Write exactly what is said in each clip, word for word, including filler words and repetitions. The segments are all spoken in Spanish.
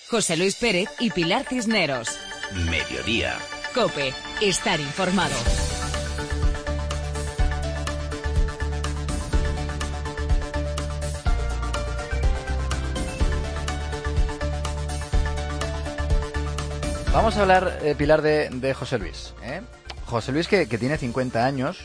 José Luis Pérez y Pilar Cisneros. Mediodía. COPE. Estar informado. Vamos a hablar, eh, Pilar, de, de José Luis. ¿eh? José Luis que, que tiene cincuenta años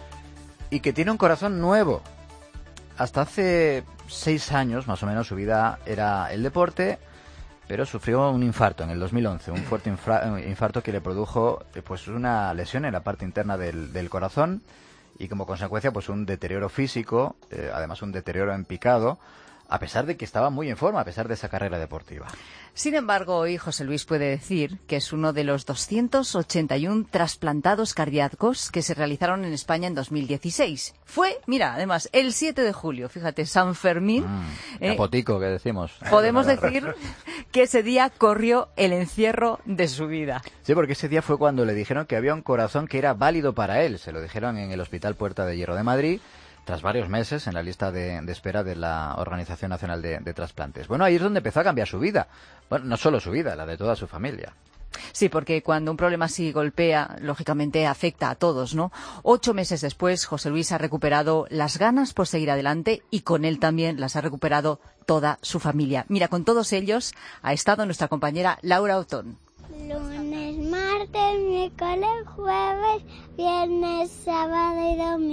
y que tiene un corazón nuevo. Hasta hace seis años, más o menos, su vida era el deporte, pero sufrió un infarto en el dos mil once, un fuerte infra- infarto que le produjo eh, pues una lesión en la parte interna del, del corazón y como consecuencia pues un deterioro físico, eh, además un deterioro en picado, a pesar de que estaba muy en forma, a pesar de esa carrera deportiva. Sin embargo, hoy José Luis puede decir que es uno de los doscientos ochenta y uno trasplantados cardíacos que se realizaron en España en dos mil dieciséis. Fue, mira, además, el siete de julio, fíjate, San Fermín. Mm, eh, capotico, que decimos. Podemos decir que ese día corrió el encierro de su vida. Sí, porque ese día fue cuando le dijeron que había un corazón que era válido para él. Se lo dijeron en el Hospital Puerta de Hierro de Madrid, tras varios meses en la lista de, de espera de la Organización Nacional de, de Trasplantes. Bueno, ahí es donde empezó a cambiar su vida. Bueno, no solo su vida, la de toda su familia. Sí, porque cuando un problema así golpea, lógicamente afecta a todos, ¿no? Ocho meses después, José Luis ha recuperado las ganas por seguir adelante y con él también las ha recuperado toda su familia. Mira, con todos ellos ha estado nuestra compañera Laura Otón. Lunes, martes, miércoles, jueves, viernes, sábado y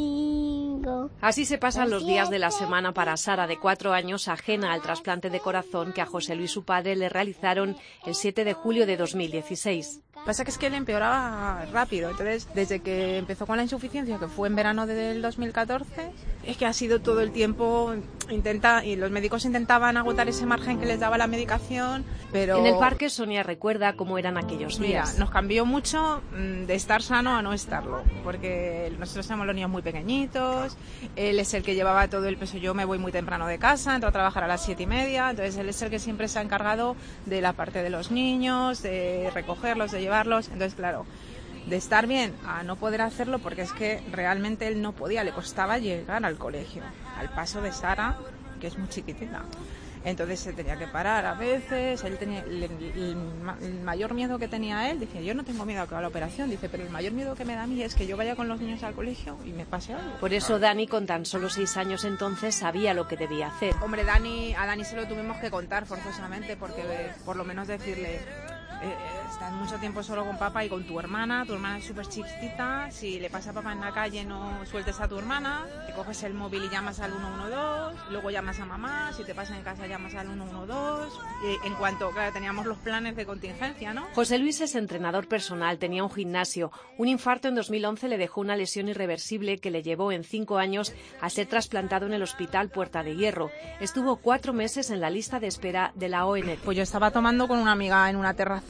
domingo. Así se pasan los días de la semana para Sara, de cuatro años, ajena al trasplante de corazón que a José Luis, su padre, le realizaron el siete de julio de dos mil dieciséis. Pasa que es que él empeoraba rápido, entonces desde que empezó con la insuficiencia, que fue en verano del dos mil catorce, es que ha sido todo el tiempo, intenta y los médicos intentaban agotar ese margen que les daba la medicación, pero... En el parque Sonia recuerda cómo eran aquellos días. Mira, nos cambió mucho de estar sano a no estarlo, porque nosotros somos los niños muy pequeñitos, él es el que llevaba todo el peso, yo me voy muy temprano de casa, entro a trabajar a las siete y media, entonces él es el que siempre se ha encargado de la parte de los niños, de recogerlos, de llevarlos, entonces claro, de estar bien a no poder hacerlo, porque es que realmente él no podía, le costaba llegar al colegio, al paso de Sara, que es muy chiquitita. Entonces se tenía que parar a veces, él tenía el, el, el mayor miedo que tenía él, dice, yo no tengo miedo a que haga la operación, dice, pero el mayor miedo que me da a mí es que yo vaya con los niños al colegio y me pase algo. Por eso Dani, con tan solo seis años entonces, sabía lo que debía hacer. Hombre, Dani, a Dani se lo tuvimos que contar forzosamente, porque por lo menos decirle... Eh, estás mucho tiempo solo con papá y con tu hermana, tu hermana es súper chiquitita, si le pasa a papá en la calle no sueltes a tu hermana, te coges el móvil y llamas al uno uno dos, luego llamas a mamá, si te pasa en casa llamas al uno uno dos, y en cuanto, claro, teníamos los planes de contingencia, ¿no? José Luis es entrenador personal, tenía un gimnasio, un infarto en dos mil once le dejó una lesión irreversible que le llevó en cinco años a ser trasplantado en el Hospital Puerta de Hierro. Estuvo cuatro meses en la lista de espera de la O N G. Pues yo estaba tomando con una amiga en una terraza,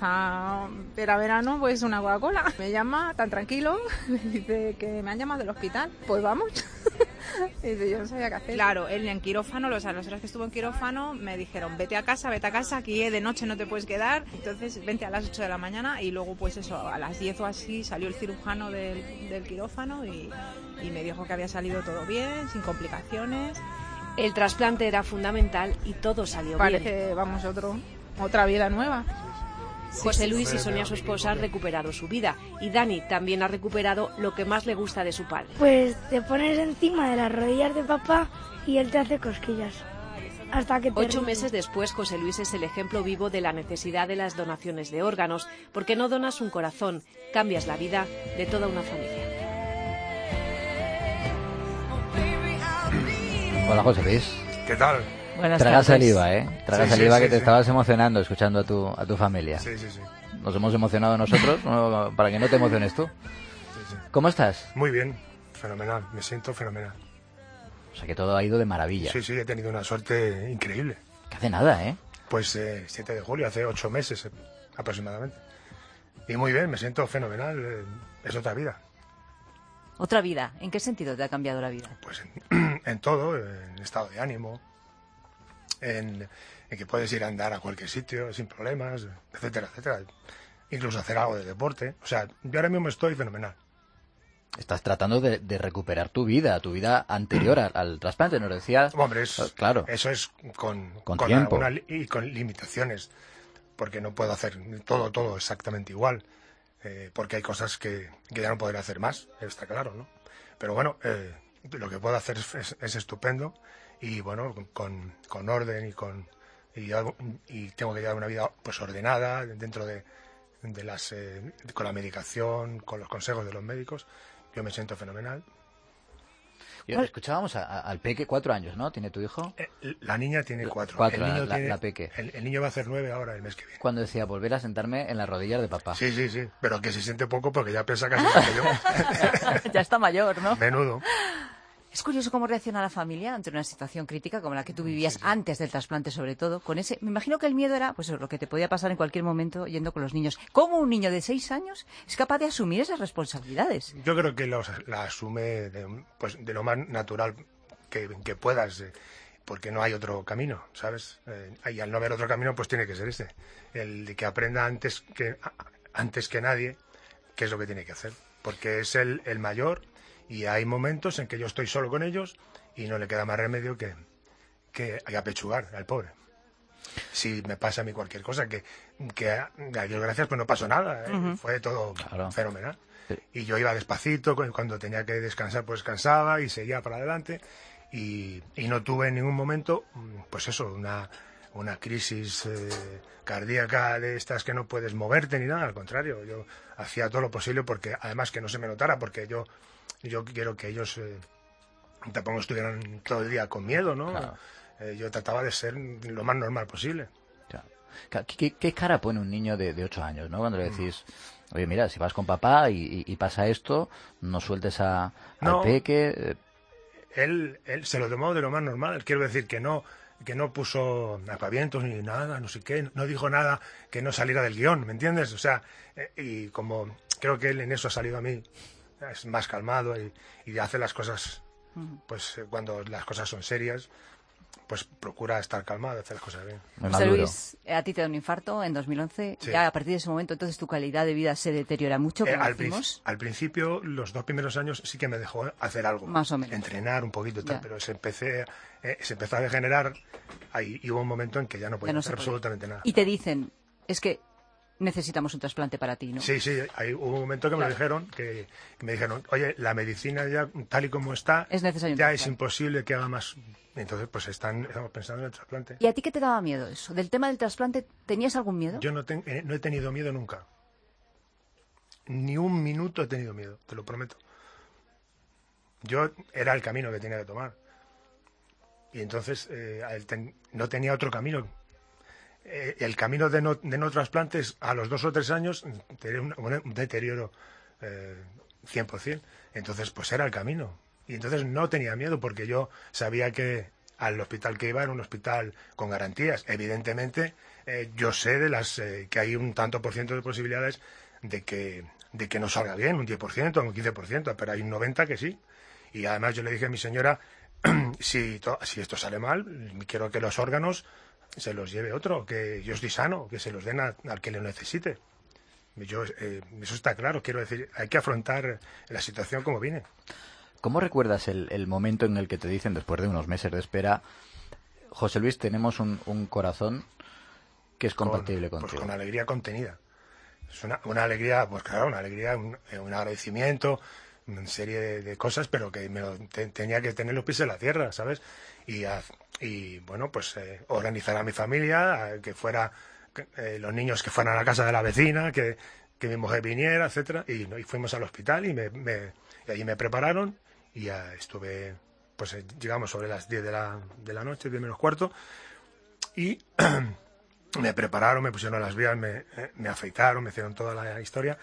era verano, pues una Coca-Cola. Me llama tan tranquilo, me dice que me han llamado del hospital. Pues vamos. Y dice, yo no sabía qué hacer. Claro, él en quirófano, los, las horas que estuvo en quirófano, me dijeron, vete a casa, vete a casa, aquí de noche no te puedes quedar. Entonces, vente a las ocho de la mañana y luego, pues eso, a las diez o así salió el cirujano del, del quirófano y, y me dijo que había salido todo bien, sin complicaciones. El trasplante era fundamental y todo salió Parece, bien. Parece, vamos, otro, otra vida nueva. José Luis y Sonia, su esposa, han recuperado su vida y Dani también ha recuperado lo que más le gusta de su padre. Pues te pones encima de las rodillas de papá y él te hace cosquillas. Hasta que te Ocho ríes. meses después, José Luis es el ejemplo vivo de la necesidad de las donaciones de órganos, porque no donas un corazón, cambias la vida de toda una familia. Hola, José Luis. ¿Qué tal? Buenas Traga tardes. saliva, ¿eh? Traga Sí, saliva sí, que sí, te sí. estabas emocionando escuchando a tu, a tu familia. Sí, sí, sí. Nos hemos emocionado nosotros ¿no? Para que no te emociones tú. sí, sí. ¿Cómo estás? Muy bien, fenomenal, me siento fenomenal. O sea que todo ha ido de maravilla. Sí, sí, he tenido una suerte increíble. Que hace nada, ¿eh? Pues eh, siete de julio, hace ocho meses eh, aproximadamente. Y muy bien, me siento fenomenal, eh, es otra vida. Otra vida. ¿En qué sentido te ha cambiado la vida? Pues en, en todo, en estado de ánimo, en, en que puedes ir a andar a cualquier sitio sin problemas, etcétera, etcétera. Incluso hacer algo de deporte. O sea, yo ahora mismo estoy fenomenal. Estás tratando de, de recuperar tu vida, tu vida anterior al, al trasplante, nos decías. Hombre, es, claro. eso es con, Con con tiempo. alguna li- y con limitaciones. porque no puedo hacer todo, todo exactamente igual, eh, porque hay cosas que, que ya no podré hacer más, está claro, ¿no? Pero bueno, eh, lo que puedo hacer es, es, es estupendo y bueno, con, con orden y con y, y tengo que llevar una vida pues ordenada dentro de, de las eh, con la medicación, con los consejos de los médicos. Yo me siento fenomenal. Yo, escuchábamos a, a, al Peque, cuatro años, ¿no? ¿Tiene tu hijo? Eh, la niña tiene cuatro. Cuatro, el niño la, tiene, la Peque. El, el niño va a hacer nueve ahora el mes que viene. Cuando decía volver a sentarme en las rodillas de papá. Sí, sí, sí. Pero que se siente poco porque ya piensa casi más que yo. Ya está mayor, ¿no? Menudo. Es curioso cómo reacciona la familia ante una situación crítica como la que tú vivías sí, sí. antes del trasplante, sobre todo. Con ese, me imagino que el miedo era pues lo que te podía pasar en cualquier momento yendo con los niños. ¿Cómo un niño de seis años es capaz de asumir esas responsabilidades? Yo creo que los, la asume de, pues, de lo más natural que, que puedas, eh, porque no hay otro camino, ¿sabes? Eh, y al no haber otro camino, pues tiene que ser ese. El de que aprenda antes que, antes que nadie qué es lo que tiene que hacer. Porque es el, el mayor. Y hay momentos en que yo estoy solo con ellos y no le queda más remedio que, que apechugar al pobre. Si me pasa a mí cualquier cosa, que, que a Dios gracias, pues no pasó nada. ¿eh? Uh-huh. Fue todo claro. fenomenal. Sí. Y yo iba despacito, cuando tenía que descansar, pues descansaba y seguía para adelante. Y, y no tuve en ningún momento, pues eso, una, una crisis eh, cardíaca de estas que no puedes moverte ni nada. Al contrario, yo hacía todo lo posible porque, además, que no se me notara, porque yo... Yo quiero que ellos eh, tampoco estuvieran todo el día con miedo, ¿no? Claro. Eh, yo trataba de ser lo más normal posible. Claro. ¿Qué, qué cara pone un niño de, de ocho años, ¿no? Cuando le decís, oye, mira, si vas con papá y, y, y pasa esto, no sueltes a, no, al Peque. Eh. Él, él se lo tomó de lo más normal. Quiero decir que no que no puso apavientos ni nada, no sé qué, no dijo nada que no saliera del guión, ¿me entiendes? O sea, eh, y como creo que él en eso ha salido a mí, es más calmado y, y hace las cosas, pues cuando las cosas son serias, pues procura estar calmado, hacer las cosas bien. José Luis, a ti te da un infarto en dos mil once, sí. Ya a partir de ese momento entonces tu calidad de vida se deteriora mucho. Eh, al, prin al principio, los dos primeros años sí que me dejó hacer algo, más o menos, entrenar un poquito y tal, pero se, empecé, eh, se empezó a degenerar ahí, y hubo un momento en que ya no podía ya no hacer absolutamente nada. Y te dicen, es que necesitamos un trasplante para ti, ¿no? Sí, sí, hay, hubo un momento que claro. me dijeron, que, que me dijeron, oye, la medicina ya tal y como está, es necesario ya es imposible que haga más. Entonces, pues están, estamos pensando en el trasplante. ¿Y a ti qué te daba miedo eso? ¿Del tema del trasplante tenías algún miedo? Yo no, ten, eh, no he tenido miedo nunca. Ni un minuto he tenido miedo, te lo prometo. Yo era el camino que tenía que tomar. Y entonces eh, ten, no tenía otro camino. Eh, el camino de no, de no trasplantes a los dos o tres años tenía un, un deterioro eh, cien por cien. Entonces, pues era el camino. Y entonces no tenía miedo porque yo sabía que al hospital que iba era un hospital con garantías. Evidentemente, eh, yo sé de las eh, que hay un tanto por ciento de posibilidades de que, de que no salga bien, un diez por ciento, un quince por ciento, pero hay un noventa por ciento que sí. Y además yo le dije a mi señora, si, to, si esto sale mal, quiero que los órganos se los lleve otro, que yo estoy sano, que se los den a, al que lo necesite. Yo, eh, eso está claro, quiero decir, hay que afrontar la situación como viene. ¿Cómo recuerdas el, el momento en el que te dicen, después de unos meses de espera, José Luis, tenemos un, un corazón que es compatible con, contigo? Pues con alegría contenida. Es una, una alegría, pues claro, una alegría, un, un agradecimiento, una serie de, de cosas, pero que me lo, te, tenía que tener los pies en la tierra, ¿sabes? Y, a, y bueno, pues eh, organizar a mi familia, a que fuera eh, los niños que fueran a la casa de la vecina, que, que mi mujer viniera, etcétera. Y, y fuimos al hospital y, me, me, y allí me prepararon y ya estuve, pues eh, llegamos sobre las diez de la, de la noche, diez menos cuarto, y me prepararon, me pusieron las vías, me, me afeitaron, me hicieron toda la historia.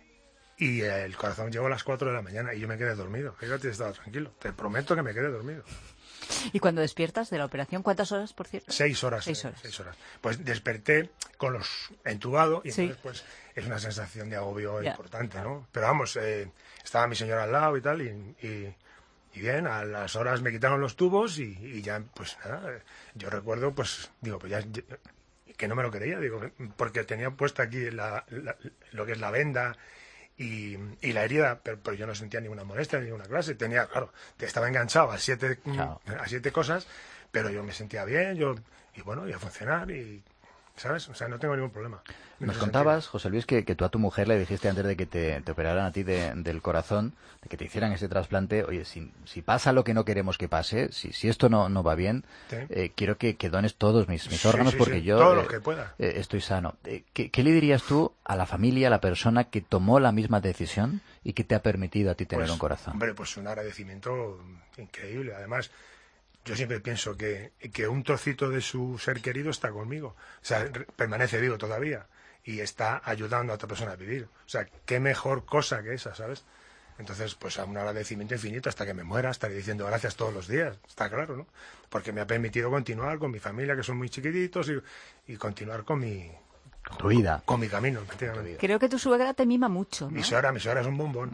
Y el corazón llegó a las cuatro de la mañana y yo me quedé dormido. Fíjate, estaba tranquilo. Te prometo que me quedé dormido. ¿Y cuando despiertas de la operación, cuántas horas, por cierto? Seis horas. Seis horas. Seis horas. Pues desperté con los entubado y sí. Entonces pues es una sensación de agobio ya. Importante, ¿no? Pero vamos, eh, estaba mi señora al lado y tal y, y, y bien, a las horas me quitaron los tubos y, y ya, pues nada, yo recuerdo, pues digo, pues ya, ya que no me lo creía, digo, porque tenía puesta aquí la, la, lo que es la venda. Y, y la herida, pero, pero yo no sentía ninguna molestia, ninguna clase. Tenía, claro, estaba enganchado a siete, claro. a siete cosas, pero yo me sentía bien, yo y bueno, y a funcionar. Y, ¿sabes? O sea, no tengo ningún problema. Nos contabas, José Luis, que, que tú a tu mujer le dijiste antes de que te, te operaran a ti de, del corazón, de que te hicieran ese trasplante, oye, si, si pasa lo que no queremos que pase, si, si esto no, no va bien, sí. eh, quiero que, que dones todos mis, mis órganos sí, sí, porque sí. yo Todo lo eh, que pueda. Eh, estoy sano. Eh, ¿qué, ¿Qué le dirías tú a la familia, a la persona que tomó la misma decisión y que te ha permitido a ti tener pues, un corazón? Hombre, pues un agradecimiento increíble. Además, yo siempre pienso que, que un trocito de su ser querido está conmigo. O sea, permanece vivo todavía y está ayudando a otra persona a vivir. O sea, qué mejor cosa que esa, ¿sabes? Entonces, pues a un agradecimiento infinito hasta que me muera, estaré diciendo gracias todos los días, está claro, ¿no? Porque me ha permitido continuar con mi familia, que son muy chiquititos, y, y continuar con mi... Con tu vida. Con, con mi camino, efectivamente. Creo que tu suegra te mima mucho, ¿no? Mi suegra, mi suegra es un bombón.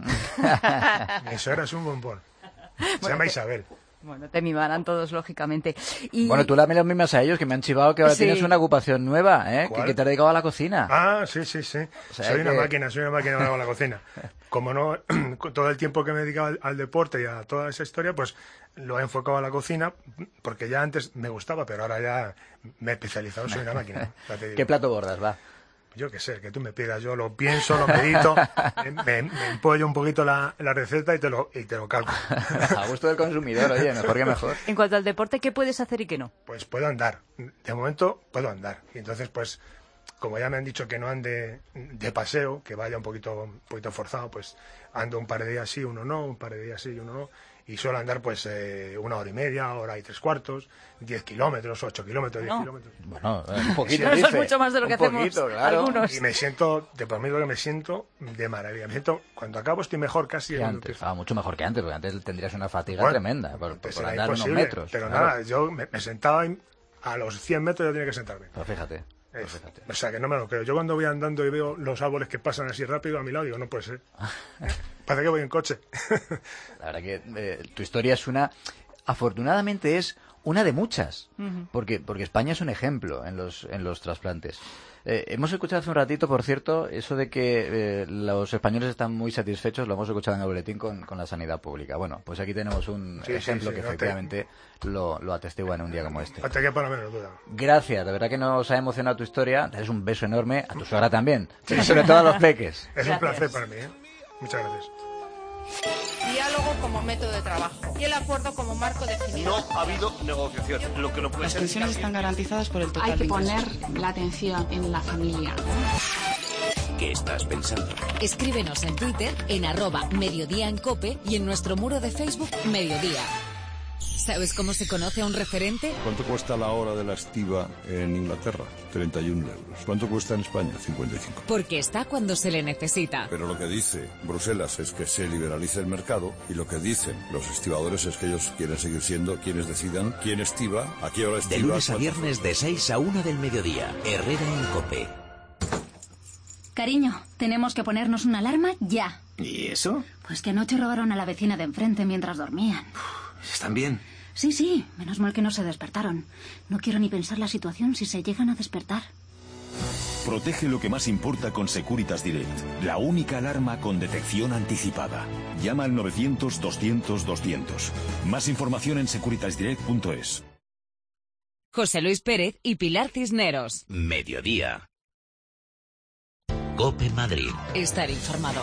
Mi suegra es un bombón. Se bueno, llama te... Isabel. Bueno, te mimarán todos, lógicamente. Y... Bueno, tú la me mimas a ellos, que me han chivado que ahora sí. tienes una ocupación nueva, ¿eh? Que, que te has dedicado a la cocina. Ah, sí, sí, sí. O sea, soy que... una máquina, soy una máquina de la cocina. Como no, todo el tiempo que me he dedicado al, al deporte y a toda esa historia, pues lo he enfocado a la cocina, porque ya antes me gustaba, pero ahora ya me he especializado, soy una máquina. ¿Qué plato bordas, va? Yo qué sé, que tú me pidas, yo lo pienso, lo medito, me, me empollo un poquito la, la receta y te lo y te lo calco. A gusto del consumidor, oye, mejor que mejor. En cuanto al deporte, ¿qué puedes hacer y qué no? Pues puedo andar, de momento puedo andar. Y entonces, pues, como ya me han dicho que no ande de paseo, que vaya un poquito, un poquito forzado, pues ando un par de días sí, uno no, un par de días sí, uno no. Y suelo andar pues eh, una hora y media, hora y tres cuartos, diez kilómetros, ocho kilómetros, diez no. kilómetros. Bueno, un poquito. No, eso es mucho más de lo que un hacemos poquito, claro. algunos. Y me siento, te prometo que me siento de maravilla. Me siento, cuando acabo estoy mejor casi. Que antes, ah, mucho mejor que antes, porque antes tendrías una fatiga bueno, tremenda por, pues por andar unos metros. Pero claro. nada, yo me, me sentaba y a los cien metros ya tenía que sentarme. Pero fíjate. Pues fíjate. O sea, que no me lo creo. Yo cuando voy andando y veo los árboles que pasan así rápido a mi lado, digo, no puede ser. Parece que voy en coche. La verdad que eh, tu historia es una... Afortunadamente es una de muchas, uh-huh. porque porque España es un ejemplo en los en los trasplantes. Eh, hemos escuchado hace un ratito, por cierto, eso de que eh, los españoles están muy satisfechos, lo hemos escuchado en el boletín con, con la sanidad pública. Bueno, pues aquí tenemos un sí, ejemplo sí, sí, que no efectivamente te... lo, lo atestigua en un día como este. Hasta que para menos duda. Gracias, de verdad que nos ha emocionado tu historia. Te das un beso enorme a tu suegra también, pero sobre todo a los peques. Es un placer para mí, ¿eh? Muchas gracias. Diálogo como método de trabajo y el acuerdo como marco definido. No ha habido negociación, lo que no puede Las ser. Las pensiones están garantizadas por el total. Hay que poner la atención en la familia. ¿Qué estás pensando? Escríbenos en Twitter en arroba mediodía en cope y en nuestro muro de Facebook Mediodía. ¿Sabes cómo se conoce a un referente? ¿Cuánto cuesta la hora de la estiva en Inglaterra? treinta y un euros. ¿Cuánto cuesta en España? cincuenta y cinco. Porque está cuando se le necesita. Pero lo que dice Bruselas es que se liberalice el mercado y lo que dicen los estibadores es que ellos quieren seguir siendo quienes decidan quién estiva, a qué hora estiva. De lunes a viernes de seis a una del mediodía. Herrera en Cope. Cariño, tenemos que ponernos una alarma ya. ¿Y eso? Pues que anoche robaron a la vecina de enfrente mientras dormían. ¿Están bien? Sí, sí, menos mal que no se despertaron. No quiero ni pensar la situación si se llegan a despertar. Protege lo que más importa con Securitas Direct, la única alarma con detección anticipada. Llama al novecientos doscientos doscientos. Más información en securitas direct punto es. José Luis Pérez y Pilar Cisneros. Mediodía. Cope Madrid. Estar informado.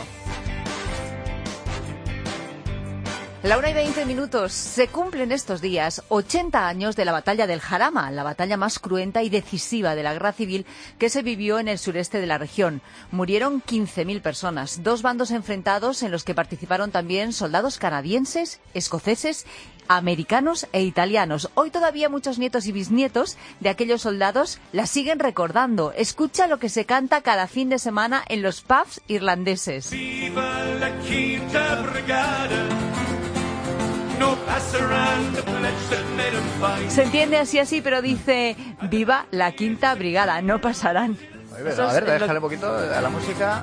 La una y veinte minutos. Se cumplen estos días ochenta años de la batalla del Jarama, la batalla más cruenta y decisiva de la guerra civil que se vivió en el sureste de la región. Murieron quince mil personas, dos bandos enfrentados en los que participaron también soldados canadienses, escoceses, americanos e italianos. Hoy todavía muchos nietos y bisnietos de aquellos soldados la siguen recordando. Escucha lo que se canta cada fin de semana en los pubs irlandeses. ¡Viva la Quinta Brigada! Se entiende así así, pero dice viva la Quinta Brigada, no pasarán. Ver, a ver, déjale un poquito a la música.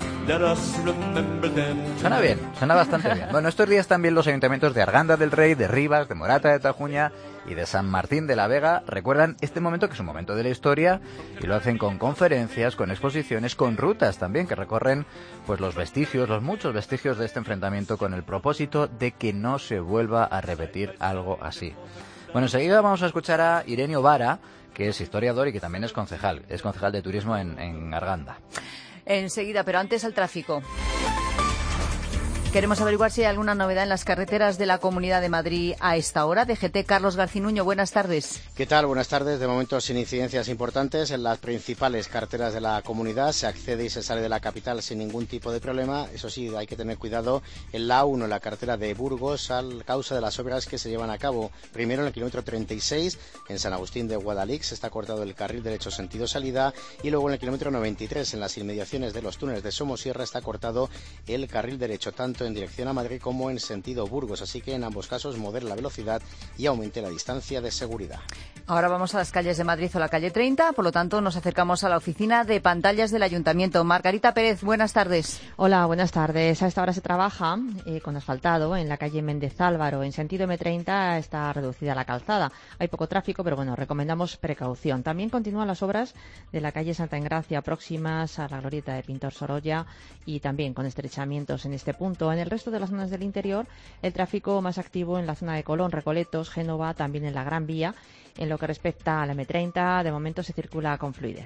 Suena bien, suena bastante bien. Bueno, estos días también los ayuntamientos de Arganda del Rey, de Rivas, de Morata de Tajuña y de San Martín de la Vega recuerdan este momento, que es un momento de la historia, y lo hacen con conferencias, con exposiciones, con rutas también que recorren pues los vestigios, los muchos vestigios de este enfrentamiento, con el propósito de que no se vuelva a repetir algo así. Bueno, enseguida vamos a escuchar a Irenio Vara, que es historiador y que también es concejal. Es concejal de turismo en, en Arganda. Enseguida, pero antes al tráfico. Queremos averiguar si hay alguna novedad en las carreteras de la Comunidad de Madrid a esta hora. D G T, Carlos Garcinuño, buenas tardes. ¿Qué tal? Buenas tardes. De momento sin incidencias importantes en las principales carreteras de la comunidad. Se accede y se sale de la capital sin ningún tipo de problema. Eso sí, hay que tener cuidado en la A uno, la carretera de Burgos, a causa de las obras que se llevan a cabo. Primero en el kilómetro treinta y seis, en San Agustín de Guadalix, está cortado el carril derecho sentido salida. Y luego en el kilómetro noventa y tres, en las inmediaciones de los túneles de Somosierra, está cortado el carril derecho, tanto en dirección a Madrid como en sentido Burgos, así que en ambos casos modere la velocidad y aumente la distancia de seguridad. Ahora vamos a las calles de Madrid o la calle treinta, por lo tanto nos acercamos a la oficina de pantallas del Ayuntamiento. Margarita Pérez, buenas tardes. Hola, buenas tardes. A esta hora se trabaja eh, con asfaltado en la calle Méndez Álvaro. En sentido eme treinta está reducida la calzada. Hay poco tráfico, pero bueno, recomendamos precaución. También continúan las obras de la calle Santa Engracia, próximas a la glorieta de Pintor Sorolla, y también con estrechamientos en este punto. En el resto de las zonas del interior, el tráfico más activo en la zona de Colón, Recoletos, Génova, también en la Gran Vía. En lo que respecta a la eme treinta, de momento se circula con fluidez.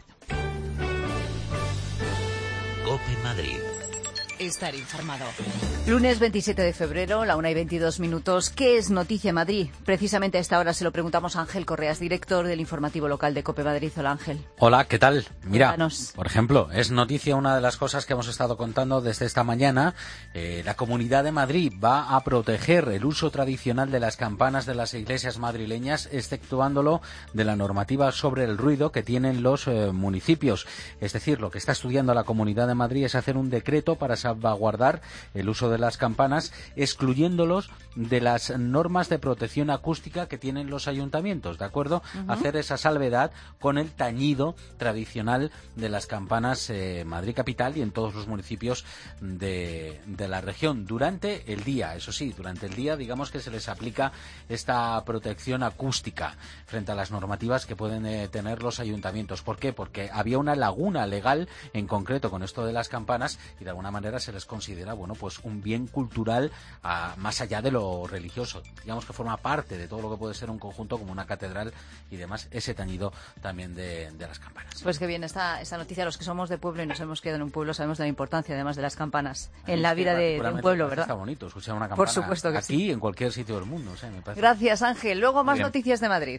COPE Madrid. Estar informado. Lunes veintisiete de febrero, la una y veintidós minutos. ¿Qué es Noticia Madrid? Precisamente a esta hora se lo preguntamos a Ángel Correas, director del informativo local de COPE Madrid. Hola, Ángel. Hola, ¿qué tal? Mira, Cuéntanos. Por ejemplo, es noticia una de las cosas que hemos estado contando desde esta mañana. Eh, la Comunidad de Madrid va a proteger el uso tradicional de las campanas de las iglesias madrileñas, exceptuándolo de la normativa sobre el ruido que tienen los eh, municipios. Es decir, lo que está estudiando la Comunidad de Madrid es hacer un decreto para salvaguardar el uso de las campanas, excluyéndolos de las normas de protección acústica que tienen los ayuntamientos, ¿de acuerdo? Uh-huh. Hacer esa salvedad con el tañido tradicional de las campanas eh, Madrid Capital y en todos los municipios de, de la región. Durante el día, eso sí, durante el día digamos que se les aplica esta protección acústica frente a las normativas que pueden eh, tener los ayuntamientos. ¿Por qué? Porque había una laguna legal en concreto con esto de las campanas y de alguna manera se les considera, bueno, pues un bien cultural a, más allá de lo religioso. Digamos que forma parte de todo lo que puede ser un conjunto como una catedral y demás, ese tañido también de, de las campanas. Pues que bien, esta, esta noticia, los que somos de pueblo y nos hemos quedado en un pueblo, sabemos de la importancia además de las campanas en la vida de, de un pueblo, ¿verdad? Está bonito escuchar una campana. Por supuesto que aquí sí. En cualquier sitio del mundo. O sea, me parece... Gracias, Ángel. Luego más Bien. Noticias de Madrid.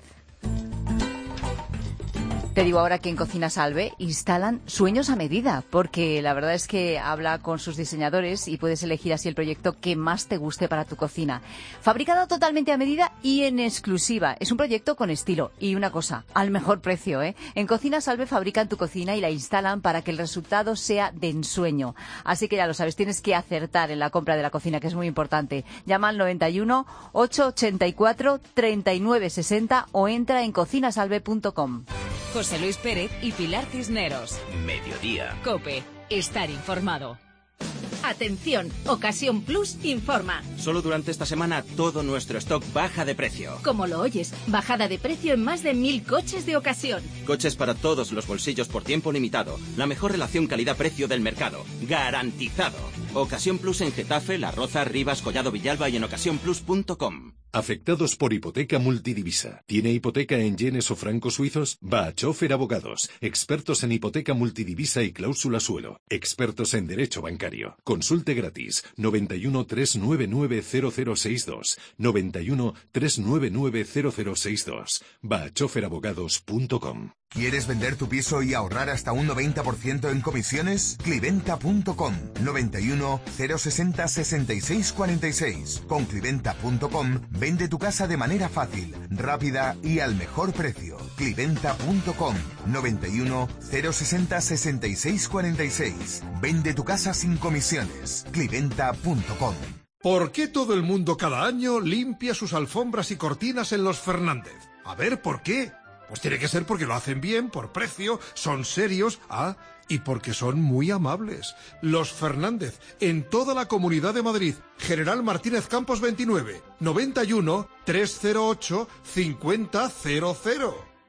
Te digo ahora que en Cocina Salve instalan sueños a medida, porque la verdad es que habla con sus diseñadores y puedes elegir así el proyecto que más te guste para tu cocina. Fabricado totalmente a medida y en exclusiva. Es un proyecto con estilo y una cosa, al mejor precio, ¿eh? En Cocina Salve fabrican tu cocina y la instalan para que el resultado sea de ensueño. Así que ya lo sabes, tienes que acertar en la compra de la cocina, que es muy importante. Llama al noventa y uno, ochocientos ochenta y cuatro, treinta y nueve sesenta o entra en cocinasalve punto com. José Luis Pérez y Pilar Cisneros. Mediodía. COPE. Estar informado. Atención, Ocasión Plus informa. Solo durante esta semana todo nuestro stock baja de precio. Como lo oyes, bajada de precio en más de mil coches de ocasión. Coches para todos los bolsillos por tiempo limitado. La mejor relación calidad-precio del mercado. Garantizado. Ocasión Plus en Getafe, La Roza, Rivas, Collado Villalba y en ocasión plus punto com. Afectados por hipoteca multidivisa. ¿Tiene hipoteca en yenes o francos suizos? Va a Chofer Abogados. Expertos en hipoteca multidivisa y cláusula suelo. Expertos en derecho bancario. Consulte gratis. noventa y uno, trescientos noventa y nueve, cero cero sesenta y dos. noventa y uno, trescientos noventa y nueve, cero cero sesenta y dos. Va a chofer abogados punto com. ¿Quieres vender tu piso y ahorrar hasta un noventa por ciento en comisiones? Cliventa punto com. noventa y uno, cero sesenta, sesenta y seis cuarenta y seis. Con Cliventa punto com vende tu casa de manera fácil, rápida y al mejor precio. Cliventa punto com. noventa y uno, cero sesenta, sesenta y seis cuarenta y seis. Vende tu casa sin comisiones. Cliventa punto com. ¿Por qué todo el mundo cada año limpia sus alfombras y cortinas en los Fernández? A ver, ¿por qué? Pues tiene que ser porque lo hacen bien, por precio, son serios, ah, y porque son muy amables. Los Fernández, en toda la Comunidad de Madrid. General Martínez Campos veintinueve, noventa y uno, trescientos ocho, cincuenta cero cero.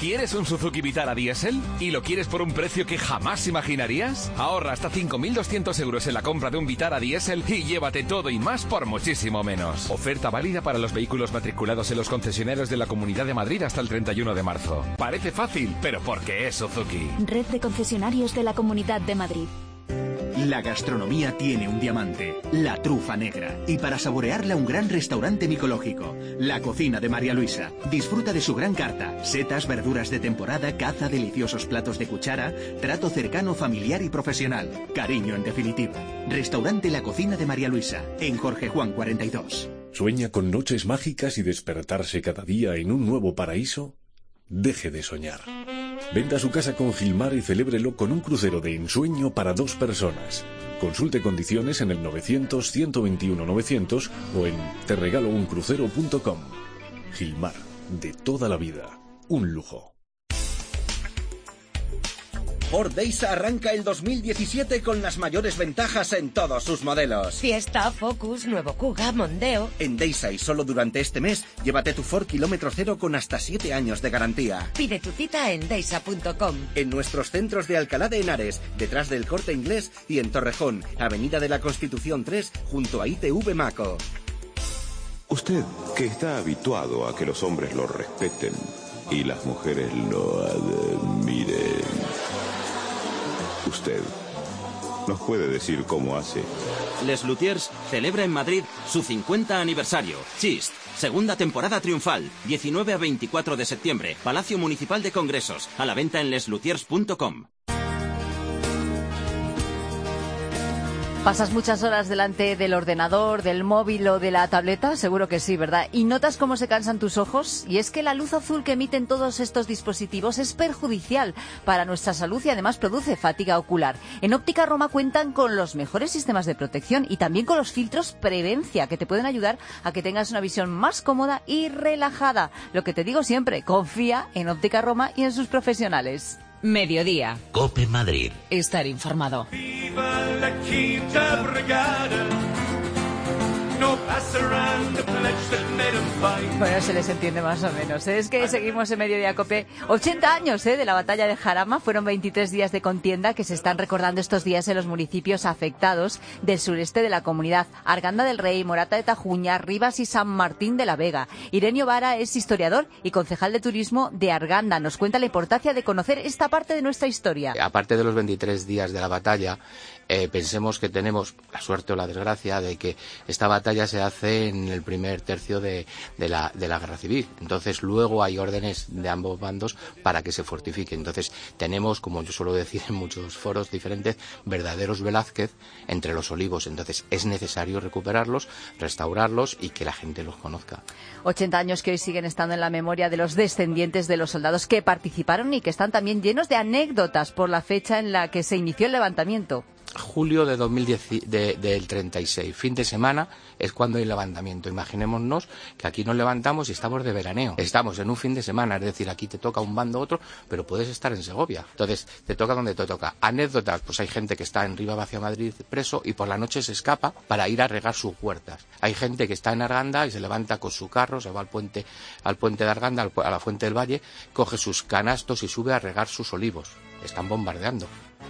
¿Quieres un Suzuki Vitara diésel? ¿Y lo quieres por un precio que jamás imaginarías? Ahorra hasta cinco mil doscientos euros en la compra de un Vitara diésel y llévate todo y más por muchísimo menos. Oferta válida para los vehículos matriculados en los concesionarios de la Comunidad de Madrid hasta el treinta y uno de marzo. Parece fácil, pero porque es Suzuki. Red de concesionarios de la Comunidad de Madrid. La gastronomía tiene un diamante, la trufa negra. Y para saborearla, un gran restaurante micológico. La cocina de María Luisa. Disfruta de su gran carta. Setas, verduras de temporada, caza, deliciosos platos de cuchara, trato cercano, familiar y profesional. Cariño, en definitiva. Restaurante La Cocina de María Luisa, en Jorge Juan cuarenta y dos. ¿Sueña con noches mágicas y despertarse cada día en un nuevo paraíso? Deje de soñar. Venda su casa con Gilmar y celébrelo con un crucero de ensueño para dos personas. Consulte condiciones en el novecientos, ciento veintiuno, novecientos o en te regalo un crucero punto com. Gilmar, de toda la vida, un lujo. Ford Deisa arranca el dos mil diecisiete con las mayores ventajas en todos sus modelos. Fiesta, Focus, nuevo Kuga, Mondeo. En Deisa y solo durante este mes, llévate tu Ford kilómetro cero con hasta siete años de garantía. Pide tu cita en deisa punto com. En nuestros centros de Alcalá de Henares, detrás del Corte Inglés, y en Torrejón, Avenida de la Constitución tres, junto a I T V Maco. Usted, que está habituado a que los hombres lo respeten y las mujeres lo admiren, usted nos puede decir cómo hace. Les Luthiers celebra en Madrid su cincuenta aniversario. Chist, segunda temporada triunfal, diecinueve a veinticuatro de septiembre, Palacio Municipal de Congresos, a la venta en les luthiers punto com. ¿Pasas muchas horas delante del ordenador, del móvil o de la tableta? Seguro que sí, ¿verdad? ¿Y notas cómo se cansan tus ojos? Y es que la luz azul que emiten todos estos dispositivos es perjudicial para nuestra salud y además produce fatiga ocular. En Óptica Roma cuentan con los mejores sistemas de protección y también con los filtros Prevencia, que te pueden ayudar a que tengas una visión más cómoda y relajada. Lo que te digo siempre, confía en Óptica Roma y en sus profesionales. Mediodía. COPE Madrid. Estar informado. Viva la Quinta Brigada. No pass around the pledge that made 'em fight. Bueno, se les entiende más o menos, ¿eh? Es que seguimos en Mediodía COPE. ochenta años, ¿eh? De la batalla de Jarama. Fueron veintitrés días de contienda que se están recordando estos días en los municipios afectados del sureste de la comunidad. Arganda del Rey, Morata de Tajuña, Rivas y San Martín de la Vega. Irenio Vara es historiador y concejal de turismo de Arganda. Nos cuenta la importancia de conocer esta parte de nuestra historia. Aparte de los veintitrés días de la batalla, eh, pensemos que tenemos la suerte o la desgracia de que esta batalla se hace en el primer tercio de, de, la, de la guerra civil. Entonces luego hay órdenes de ambos bandos para que se fortifique. Entonces tenemos, como yo suelo decir en muchos foros diferentes, verdaderos Velázquez entre los olivos. Entonces es necesario recuperarlos, restaurarlos y que la gente los conozca. ochenta años que hoy siguen estando en la memoria de los descendientes de los soldados que participaron y que están también llenos de anécdotas por la fecha en la que se inició el levantamiento. Julio de dos mil diez, de, del treinta y seis, fin de semana, es cuando hay levantamiento. Imaginémonos que aquí nos levantamos y estamos de veraneo. Estamos en un fin de semana, es decir, aquí te toca un bando otro, pero puedes estar en Segovia. Entonces, te toca donde te toca. Anécdotas, pues hay gente que está en Rivas hacia Madrid preso y por la noche se escapa para ir a regar sus huertas. Hay gente que está en Arganda y se levanta con su carro, se va al puente, al puente de Arganda, a la Fuente del Valle, coge sus canastos y sube a regar sus olivos. Están bombardeando.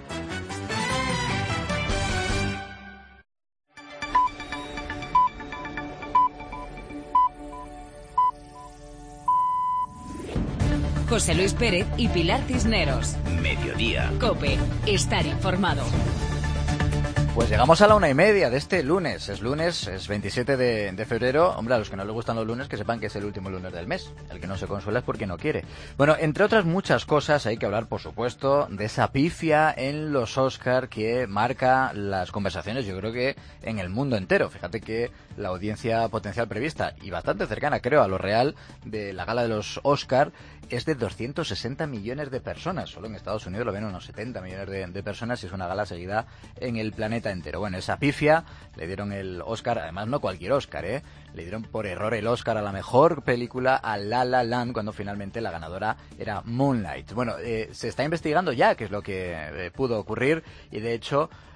José Luis Pérez y Pilar Cisneros. Mediodía. COPE. Estar informado. Pues llegamos a la una y media de este lunes. Es lunes, es veintisiete de, de febrero. Hombre, a los que no les gustan los lunes, que sepan que es el último lunes del mes. El que no se consuela es porque no quiere. Bueno, entre otras muchas cosas, hay que hablar, por supuesto, de esa pifia en los Oscar que marca las conversaciones, yo creo que en el mundo entero. Fíjate que la audiencia potencial prevista, y bastante cercana, creo, a lo real, de la gala de los Oscar, es de doscientos sesenta millones de personas. Solo en Estados Unidos lo ven unos setenta millones de, de personas y es una gala seguida en el planeta entero. Bueno, esa pifia le dieron el Oscar, además no cualquier Oscar, ¿eh? Le dieron por error el Oscar a la mejor película a La La Land, cuando finalmente la ganadora era Moonlight. Bueno, eh, se está investigando ya qué es lo que eh, pudo ocurrir y de hecho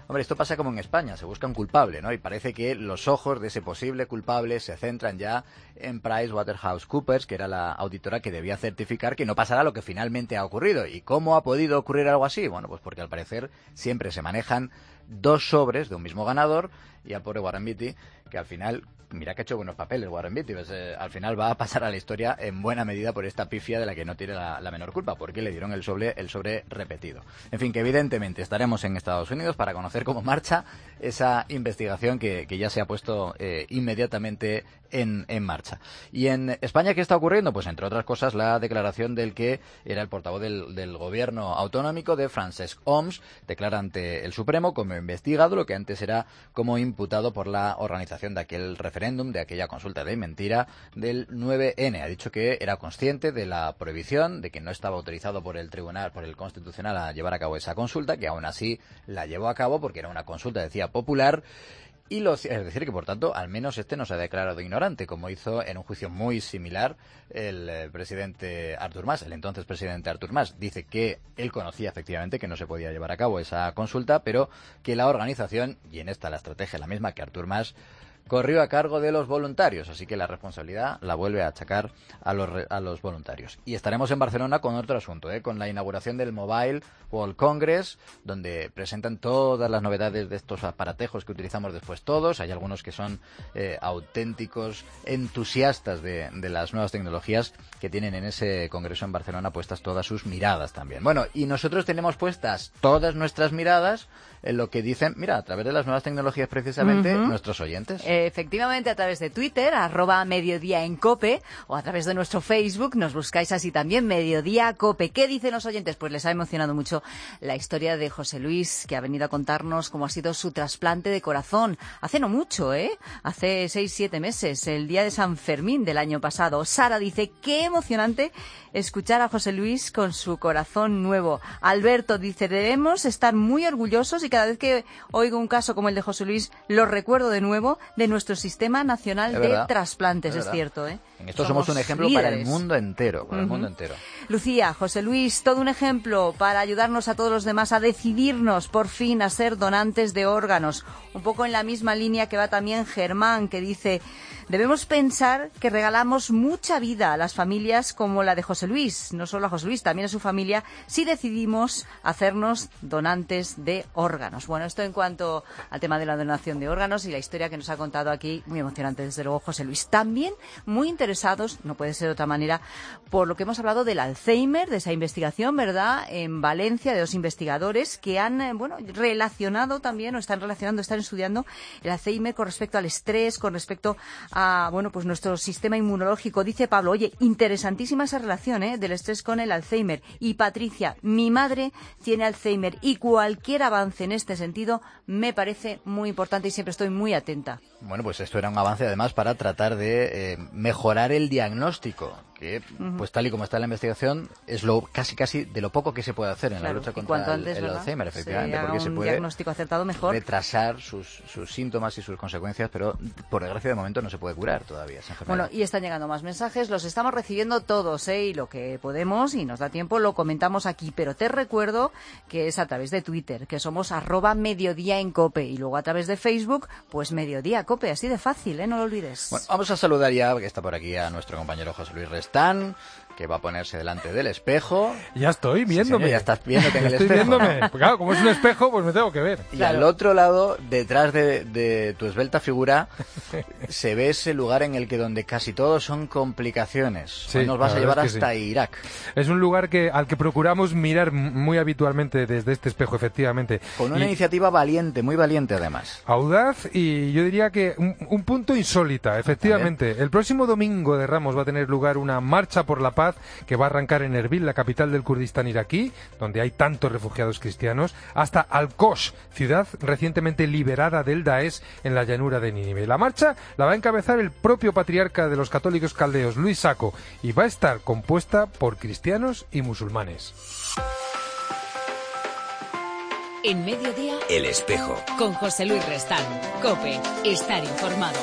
Hombre, esto pasa como en España, se busca un culpable, ¿no? Y parece que los ojos de ese posible culpable se centran ya en PricewaterhouseCoopers, que era la auditora que debía certificar que no pasará lo que finalmente ha ocurrido. ¿Y cómo ha podido ocurrir algo así? Bueno, pues porque al parecer siempre se manejan dos sobres de un mismo ganador, y al pobre Warren Beatty, que al final, mira que ha hecho buenos papeles Warren Beatty, pues, eh, al final va a pasar a la historia en buena medida por esta pifia de la que no tiene la, la menor culpa, porque le dieron el sobre, el sobre repetido. En fin, que evidentemente estaremos en Estados Unidos para conocer cómo marcha esa investigación que, que ya se ha puesto eh, inmediatamente en, en marcha. Y en España, ¿qué está ocurriendo? Pues entre otras cosas la declaración del que era el portavoz del, del gobierno autonómico, de Francesc Homs, declara ante el Supremo como investigado lo que antes era como imputado por la organización de aquel referéndum, de aquella consulta de mentira del nueve ene. Ha dicho que era consciente de la prohibición, de que no estaba autorizado por el Tribunal, por el Constitucional, a llevar a cabo esa consulta, que aún así la llevó a cabo porque era una consulta, decía, popular. Y lo, es decir, que por tanto, al menos este no se ha declarado ignorante, como hizo en un juicio muy similar el eh, presidente Artur Mas, el entonces presidente Artur Mas. Dice que él conocía efectivamente que no se podía llevar a cabo esa consulta, pero que la organización, y en esta la estrategia la misma que Artur Mas, corrió a cargo de los voluntarios, así que la responsabilidad la vuelve a achacar a los, a los voluntarios. Y estaremos en Barcelona con otro asunto, ¿eh? con la inauguración del Mobile World Congress, donde presentan todas las novedades de estos aparatejos que utilizamos después todos. Hay algunos que son eh, auténticos entusiastas de, de las nuevas tecnologías, que tienen en ese congreso en Barcelona puestas todas sus miradas también. Bueno, y nosotros tenemos puestas todas nuestras miradas en lo que dicen, mira, a través de las nuevas tecnologías precisamente, uh-huh. nuestros oyentes. Efectivamente, a través de Twitter, arroba Mediodía en Cope, o a través de nuestro Facebook, nos buscáis así también, Mediodía Cope. ¿Qué dicen los oyentes? Pues les ha emocionado mucho la historia de José Luis, que ha venido a contarnos cómo ha sido su trasplante de corazón. Hace no mucho, ¿eh? Hace seis, siete meses, el día de San Fermín del año pasado. Sara dice, qué emocionante escuchar a José Luis con su corazón nuevo. Alberto dice, debemos estar muy orgullosos y cada vez que oigo un caso como el de José Luis, lo recuerdo de nuevo de nuestro Sistema Nacional es de verdad, Trasplantes, es, es cierto, ¿eh? En esto somos, somos un ejemplo líderes. Para el mundo entero, para uh-huh. el mundo entero. Lucía, José Luis, todo un ejemplo para ayudarnos a todos los demás a decidirnos por fin a ser donantes de órganos. Un poco en la misma línea que va también Germán, que dice, debemos pensar que regalamos mucha vida a las familias como la de José Luis, no solo a José Luis, también a su familia, si decidimos hacernos donantes de órganos. Bueno, esto en cuanto al tema de la donación de órganos y la historia que nos ha contado aquí, muy emocionante desde luego José Luis. También muy interesados, no puede ser de otra manera, por lo que hemos hablado del Alzheimer, de esa investigación, ¿verdad?, en Valencia, de dos investigadores que han, bueno, relacionado también, o están relacionando, están estudiando el Alzheimer con respecto al estrés, con respecto a, bueno, pues nuestro sistema inmunológico. Dice Pablo, oye, interesantísima esa relación, ¿eh?, del estrés con el Alzheimer. Y Patricia, mi madre tiene Alzheimer y cualquier avance en este sentido me parece muy importante y siempre estoy muy atenta. Bueno, pues esto era un avance además para tratar de eh, mejorar el diagnóstico, que uh-huh. pues tal y como está la investigación es lo casi casi de lo poco que se puede hacer en claro, la lucha contra antes, el, el Alzheimer, efectivamente, se porque se puede diagnóstico acertado mejor. retrasar sus, sus síntomas y sus consecuencias, pero por desgracia de momento no se puede curar todavía esa enfermedad. Bueno, y están llegando más mensajes, los estamos recibiendo todos, ¿eh? Y lo que podemos y nos da tiempo lo comentamos aquí, pero te recuerdo que es a través de Twitter, que somos arroba Mediodía en Cope, y luego a través de Facebook, pues Mediodía Cope, así de fácil, ¿eh? No lo olvides. Bueno, vamos a saludar ya, que está por aquí, a nuestro compañero José Luis Restán, que va a ponerse delante del espejo. Ya estoy viéndome. Sí, señor, ya estás viéndote en el estoy espejo. Viéndome. Pues claro, como es un espejo, pues me tengo que ver. Y claro. al otro lado, detrás de, de tu esbelta figura, se ve ese lugar en el que donde casi todo son complicaciones. Sí, Hoy nos vas a llevar es hasta sí. Irak. Es un lugar que al que procuramos mirar muy habitualmente desde este espejo, efectivamente. Con una y... iniciativa valiente, muy valiente además. Audaz y yo diría que un, un punto insólita, efectivamente. También. El próximo domingo de Ramos va a tener lugar una marcha por la paz que va a arrancar en Erbil, la capital del Kurdistán iraquí, donde hay tantos refugiados cristianos, hasta Al-Qosh, ciudad recientemente liberada del Daesh en la llanura de Nínive. La marcha la va a encabezar el propio patriarca de los católicos caldeos, Luis Sacco, y va a estar compuesta por cristianos y musulmanes. En Mediodía, El Espejo, con José Luis Restán. COPE, estar informado.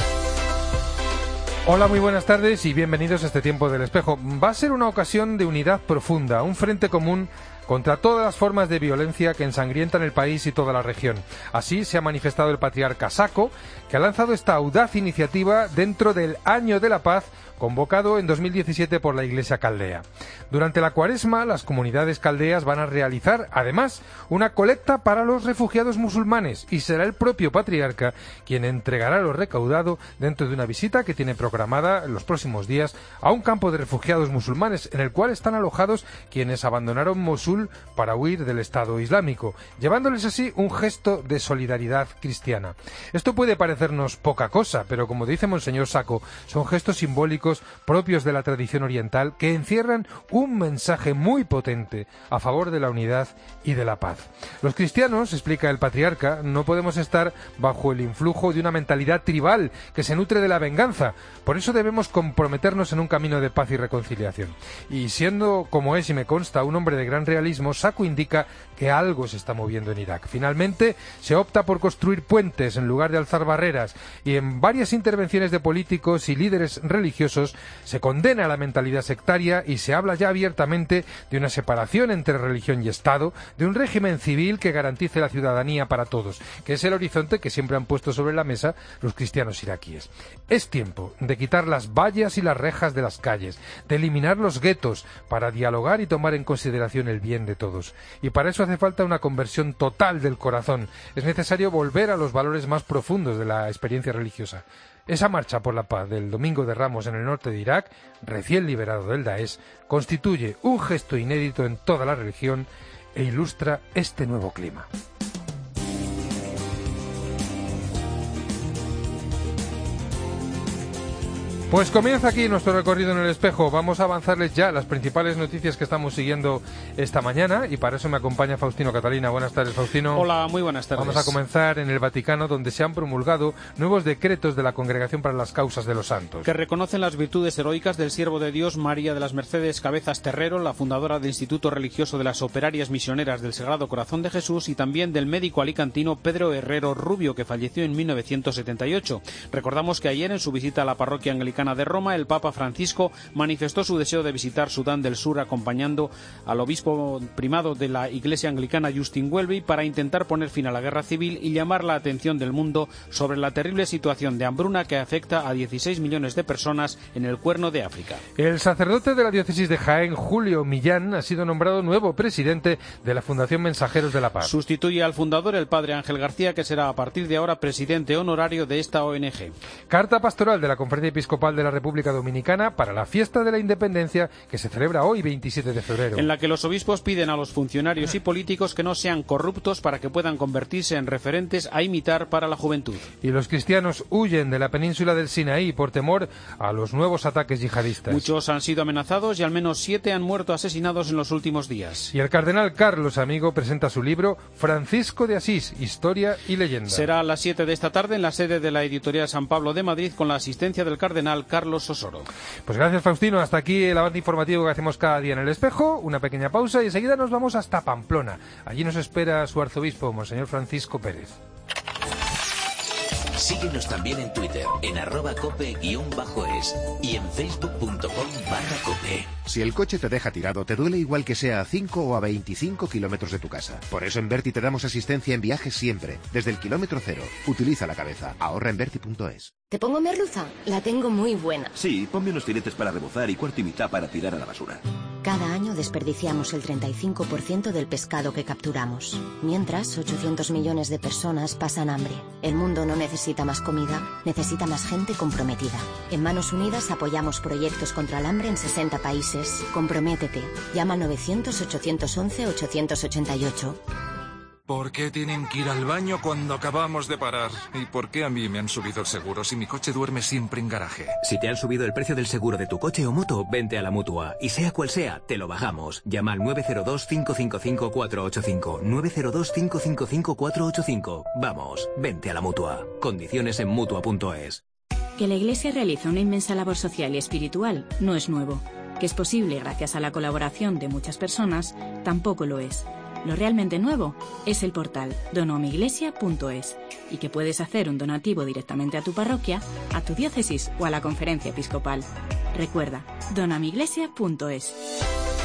Hola, muy buenas tardes y bienvenidos a este tiempo del espejo. Va a ser una ocasión de unidad profunda, un frente común contra todas las formas de violencia que ensangrientan el país y toda la región. Así se ha manifestado el patriarca Sako, que ha lanzado esta audaz iniciativa dentro del Año de la Paz, convocado en dos mil diecisiete por la Iglesia caldea. Durante la Cuaresma, las comunidades caldeas van a realizar, además, una colecta para los refugiados musulmanes, y será el propio patriarca quien entregará lo recaudado dentro de una visita que tiene programada en los próximos días a un campo de refugiados musulmanes en el cual están alojados quienes abandonaron Mosul para huir del Estado Islámico, llevándoles así un gesto de solidaridad cristiana. Esto puede parecernos poca cosa, pero como dice Monseñor Sako, son gestos simbólicos propios de la tradición oriental que encierran un mensaje muy potente a favor de la unidad y de la paz. Los cristianos, explica el patriarca, no podemos estar bajo el influjo de una mentalidad tribal que se nutre de la venganza. Por eso debemos comprometernos en un camino de paz y reconciliación. Y siendo, como es y me consta, un hombre de gran realismo, Sako indica que algo se está moviendo en Irak. Finalmente, se opta por construir puentes en lugar de alzar barreras, y en varias intervenciones de políticos y líderes religiosos se condena la mentalidad sectaria y se habla ya abiertamente de una separación entre religión y Estado, de un régimen civil que garantice la ciudadanía para todos, que es el horizonte que siempre han puesto sobre la mesa los cristianos iraquíes. Es tiempo de quitar las vallas y las rejas de las calles, de eliminar los guetos para dialogar y tomar en consideración el bien de todos. Y para eso hace falta una conversión total del corazón. Es necesario volver a los valores más profundos de la experiencia religiosa. Esa marcha por la paz del Domingo de Ramos en el norte de Irak, recién liberado del Daesh, constituye un gesto inédito en toda la región e ilustra este nuevo clima. Pues comienza aquí nuestro recorrido en el espejo. Vamos a avanzarles ya las principales noticias que estamos siguiendo esta mañana, y para eso me acompaña Faustino Catalina. Buenas tardes, Faustino. Hola, muy buenas tardes. Vamos a comenzar en el Vaticano, donde se han promulgado nuevos decretos de la Congregación para las Causas de los Santos, que reconocen las virtudes heroicas del siervo de Dios María de las Mercedes Cabezas Terrero, la fundadora del Instituto Religioso de las Operarias Misioneras del Sagrado Corazón de Jesús, y también del médico alicantino Pedro Herrero Rubio, que falleció en mil novecientos setenta y ocho. Recordamos que ayer, en su visita a la parroquia anglicana de Roma, el Papa Francisco manifestó su deseo de visitar Sudán del Sur, acompañando al obispo primado de la Iglesia anglicana, Justin Welby, para intentar poner fin a la guerra civil y llamar la atención del mundo sobre la terrible situación de hambruna que afecta a dieciséis millones de personas en el Cuerno de África. El sacerdote de la diócesis de Jaén, Julio Millán, ha sido nombrado nuevo presidente de la Fundación Mensajeros de la Paz. Sustituye al fundador, el padre Ángel García, que será a partir de ahora presidente honorario de esta O N G. Carta pastoral de la Conferencia Episcopal de la República Dominicana para la fiesta de la Independencia, que se celebra hoy, veintisiete de febrero. En la que los obispos piden a los funcionarios y políticos que no sean corruptos para que puedan convertirse en referentes a imitar para la juventud. Y los cristianos huyen de la península del Sinaí por temor a los nuevos ataques yihadistas. Muchos han sido amenazados y al menos siete han muerto asesinados en los últimos días. Y el cardenal Carlos Amigo presenta su libro Francisco de Asís, Historia y Leyenda. Será a las siete de esta tarde en la sede de la editorial San Pablo de Madrid, con la asistencia del cardenal Carlos Osoro. Pues gracias, Faustino. Hasta aquí el avance informativo que hacemos cada día en el espejo. Una pequeña pausa y enseguida nos vamos hasta Pamplona. Allí nos espera su arzobispo, Monseñor Francisco Pérez. Síguenos también en Twitter, en arroba cope-es y en facebook punto com barra cope. Si el coche te deja tirado, te duele igual que sea a cinco o a veinticinco kilómetros de tu casa. Por eso en Berti te damos asistencia en viajes siempre, desde el kilómetro cero. Utiliza la cabeza. Ahorra en berti punto es. ¿Te pongo merluza? La tengo muy buena. Sí, ponme unos filetes para rebozar y cuarto y mitad para tirar a la basura. Cada año desperdiciamos el treinta y cinco por ciento del pescado que capturamos. Mientras, ochocientos millones de personas pasan hambre. El mundo no necesita más comida, necesita más gente comprometida. En Manos Unidas apoyamos proyectos contra el hambre en sesenta países. Comprométete. Llama al novecientos, ochocientos once, ochocientos ochenta y ocho. ¿Por qué tienen que ir al baño cuando acabamos de parar? ¿Y por qué a mí me han subido el seguro si mi coche duerme siempre en garaje? Si te han subido el precio del seguro de tu coche o moto, vente a la Mutua. Y sea cual sea, te lo bajamos. Llama al nueve cero dos, cinco cinco cinco, cuatro ocho cinco. nueve cero dos, cinco cinco cinco, cuatro ocho cinco. Vamos, vente a la Mutua. Condiciones en Mutua punto es. Que la Iglesia realiza una inmensa labor social y espiritual no es nuevo. Que es posible gracias a la colaboración de muchas personas, tampoco lo es. Lo realmente nuevo es el portal donoamiglesia punto es, y que puedes hacer un donativo directamente a tu parroquia, a tu diócesis o a la conferencia episcopal. Recuerda, donoamiglesia punto es.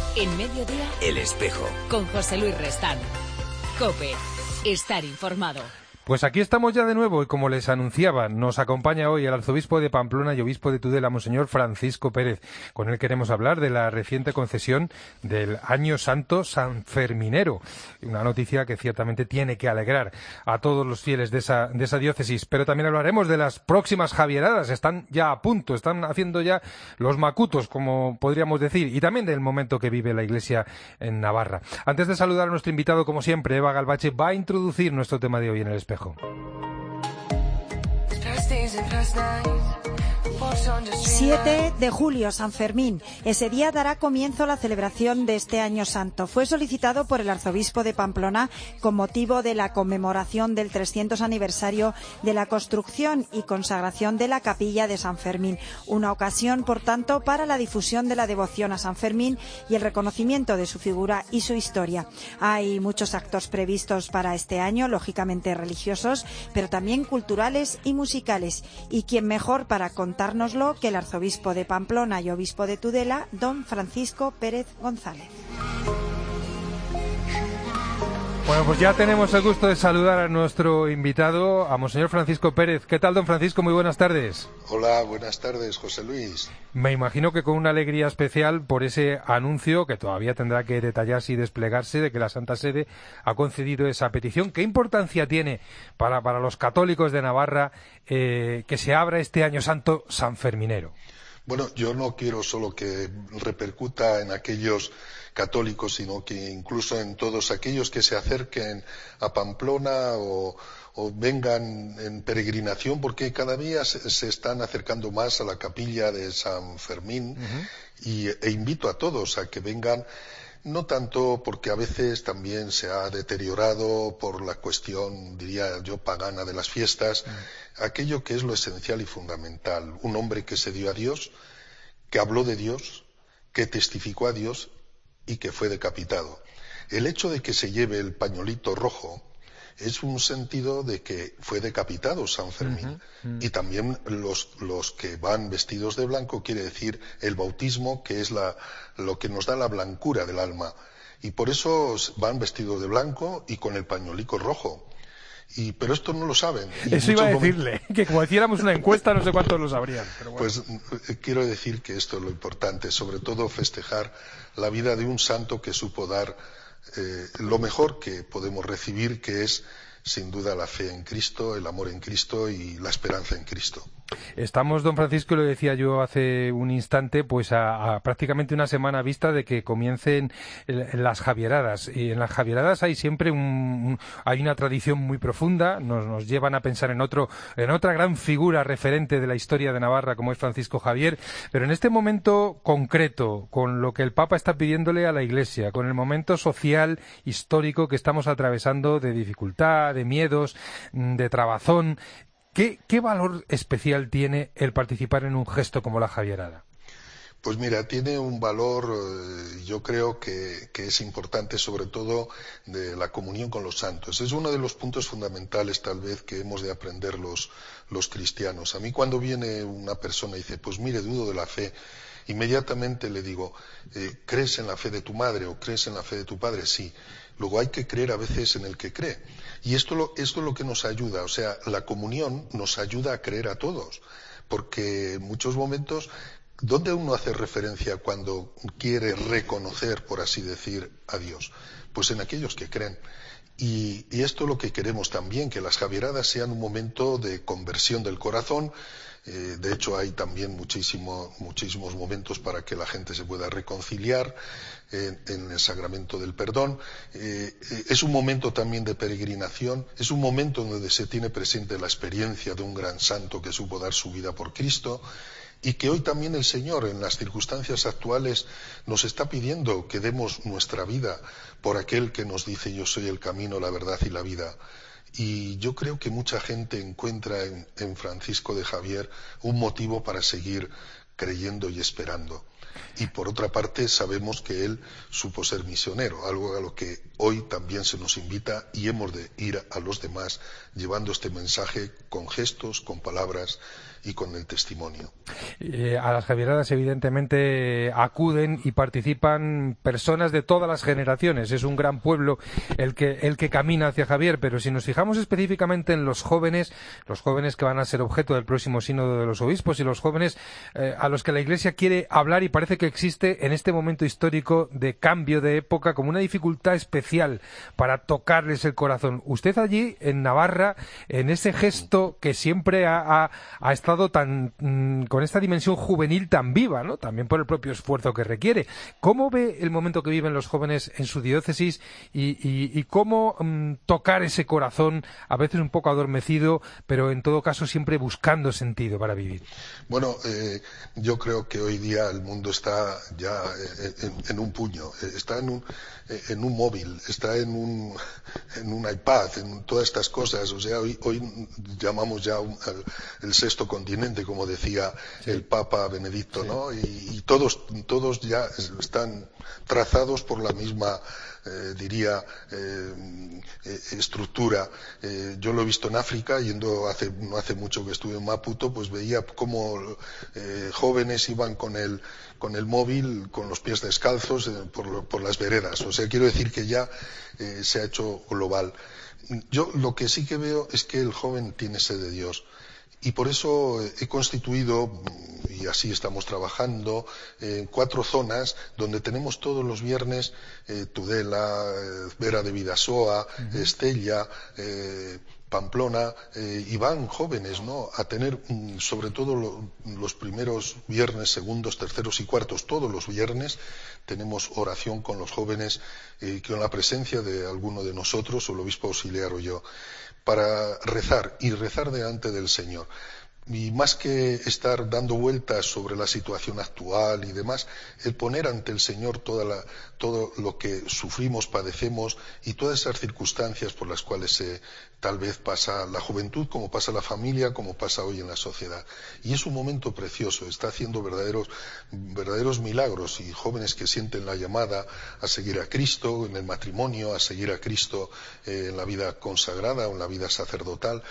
En Mediodía, El Espejo. Con José Luis Restán. COPE. Estar informado. Pues aquí estamos ya de nuevo y como les anunciaba, nos acompaña hoy el arzobispo de Pamplona y obispo de Tudela, Monseñor Francisco Pérez. Con él queremos hablar de la reciente concesión del Año Santo Sanferminero. Una noticia que ciertamente tiene que alegrar a todos los fieles de esa, de esa diócesis. Pero también hablaremos de las próximas Javieradas. Están ya a punto, están haciendo ya los macutos, como podríamos decir. Y también del momento que vive la Iglesia en Navarra. Antes de saludar a nuestro invitado, como siempre, Eva Galbache va a introducir nuestro tema de hoy en El Espejo. siete de julio, San Fermín. Ese día dará comienzo la celebración de este Año Santo. Fue solicitado por el arzobispo de Pamplona con motivo de la conmemoración del trescientos aniversario de la construcción y consagración de la capilla de San Fermín. Una ocasión, por tanto, para la difusión de la devoción a San Fermín y el reconocimiento de su figura y su historia. Hay muchos actos previstos para este año, lógicamente religiosos, pero también culturales y musicales. Y quién mejor para contárnoslo que el arzobispo de Pamplona y obispo de Tudela, don Francisco Pérez González. Bueno, pues ya tenemos el gusto de saludar a nuestro invitado, a Monseñor Francisco Pérez. ¿Qué tal, don Francisco? Muy buenas tardes. Hola, buenas tardes, José Luis. Me imagino que con una alegría especial por ese anuncio que todavía tendrá que detallarse y desplegarse de que la Santa Sede ha concedido esa petición. ¿Qué importancia tiene para, para los católicos de Navarra eh, que se abra este Año Santo sanferminero? Bueno, yo no quiero solo que repercuta en aquellos católicos, sino que incluso en todos aquellos que se acerquen a Pamplona o, o vengan en peregrinación, porque cada día se, se están acercando más a la capilla de San Fermín. Uh-huh. y, e invito a todos a que vengan, no tanto porque a veces también se ha deteriorado por la cuestión, diría yo, pagana de las fiestas, uh-huh. aquello que es lo esencial y fundamental, un hombre que se dio a Dios, que habló de Dios, que testificó a Dios y que fue decapitado. El hecho de que se lleve el pañolito rojo es un sentido de que fue decapitado San Fermín. Uh-huh. Uh-huh. Y también los, los que van vestidos de blanco quiere decir el bautismo, que es la, lo que nos da la blancura del alma. Y por eso van vestidos de blanco y con el pañolico rojo. Y, pero esto no lo saben. Y Eso iba a decirle, momentos... que como hiciéramos una encuesta no sé cuántos lo sabrían. Pero bueno. Pues eh, quiero decir que esto es lo importante, sobre todo festejar la vida de un santo que supo dar eh, lo mejor que podemos recibir, que es sin duda la fe en Cristo, el amor en Cristo y la esperanza en Cristo. Estamos, don Francisco, lo decía yo hace un instante, pues a, a prácticamente una semana vista de que comiencen el, las Javieradas. Y en las Javieradas hay siempre un, un, hay una tradición muy profunda, nos, nos llevan a pensar en otro, en otra gran figura referente de la historia de Navarra como es Francisco Javier, pero en este momento concreto, con lo que el Papa está pidiéndole a la Iglesia, con el momento social, histórico que estamos atravesando de dificultad, de miedos, de trabazón, ¿Qué, ¿Qué valor especial tiene el participar en un gesto como la Javierada? Pues mira, tiene un valor, eh, yo creo que, que es importante, sobre todo de la comunión con los santos. Es uno de los puntos fundamentales, tal vez, que hemos de aprender los, los cristianos. A mí cuando viene una persona y dice, pues mire, dudo de la fe, inmediatamente le digo, eh, ¿crees en la fe de tu madre o crees en la fe de tu padre? Sí. Luego hay que creer a veces en el que cree. Y esto, lo, esto es lo que nos ayuda. O sea, la comunión nos ayuda a creer a todos. Porque en muchos momentos, ¿dónde uno hace referencia cuando quiere reconocer, por así decir, a Dios? Pues en aquellos que creen. Y, y esto es lo que queremos también, que las Javieradas sean un momento de conversión del corazón. Eh, de hecho, hay también muchísimo, muchísimos momentos para que la gente se pueda reconciliar eh, en el sacramento del perdón. Eh, eh, es un momento también de peregrinación, es un momento donde se tiene presente la experiencia de un gran santo que supo dar su vida por Cristo y que hoy también el Señor, en las circunstancias actuales, nos está pidiendo que demos nuestra vida por aquel que nos dice yo soy el camino, la verdad y la vida. Y yo creo que mucha gente encuentra en, en Francisco de Javier un motivo para seguir creyendo y esperando. Y por otra parte sabemos que él supo ser misionero, algo a lo que hoy también se nos invita y hemos de ir a los demás llevando este mensaje con gestos, con palabras y con el testimonio. Eh, a las Javieradas evidentemente acuden y participan personas de todas las generaciones. Es un gran pueblo el que, el que camina hacia Javier, pero si nos fijamos específicamente en los jóvenes, los jóvenes que van a ser objeto del próximo sínodo de los obispos y los jóvenes eh, a los que la Iglesia quiere hablar, y parece que existe en este momento histórico de cambio de época como una dificultad especial para tocarles el corazón. Usted allí en Navarra, en ese gesto que siempre ha, ha, ha estado tan mmm, con esta dimensión juvenil tan viva, ¿no? También por el propio esfuerzo que requiere. ¿Cómo ve el momento que viven los jóvenes en su diócesis y, y, y cómo mmm, tocar ese corazón, a veces un poco adormecido, pero en todo caso siempre buscando sentido para vivir? Bueno, eh, yo creo que hoy día el mundo está ya en, en un puño, está en un, en un móvil, está en un, en un iPad, en todas estas cosas. O sea, hoy, hoy llamamos ya un, el, el sexto continente, como decía sí. el Papa Benedicto, sí. ¿no? Y, y todos, todos ya están trazados por la misma Eh, diría eh, estructura. Eh, yo lo he visto en África, yendo hace, no hace mucho que estuve en Maputo, pues veía cómo eh, jóvenes iban con el, con el móvil, con los pies descalzos eh, por, por las veredas. O sea, quiero decir que ya eh, se ha hecho global. Yo lo que sí que veo es que el joven tiene sed de Dios. Y por eso he constituido, y así estamos trabajando, en eh, cuatro zonas donde tenemos todos los viernes eh, Tudela, eh, Vera de Vidasoa, uh-huh. Estella, eh, Pamplona, eh, y van jóvenes, ¿no?, a tener, sobre todo lo, los primeros viernes, segundos, terceros y cuartos, todos los viernes tenemos oración con los jóvenes, eh, con la presencia de alguno de nosotros, o el obispo auxiliar o yo, para rezar y rezar delante del Señor. Y más que estar dando vueltas sobre la situación actual y demás, el poner ante el Señor toda la, todo lo que sufrimos, padecemos y todas esas circunstancias por las cuales eh, tal vez pasa la juventud, como pasa la familia, como pasa hoy en la sociedad. Y es un momento precioso, está haciendo verdaderos, verdaderos milagros, y jóvenes que sienten la llamada a seguir a Cristo en el matrimonio, a seguir a Cristo eh, en la vida consagrada o en la vida sacerdotal.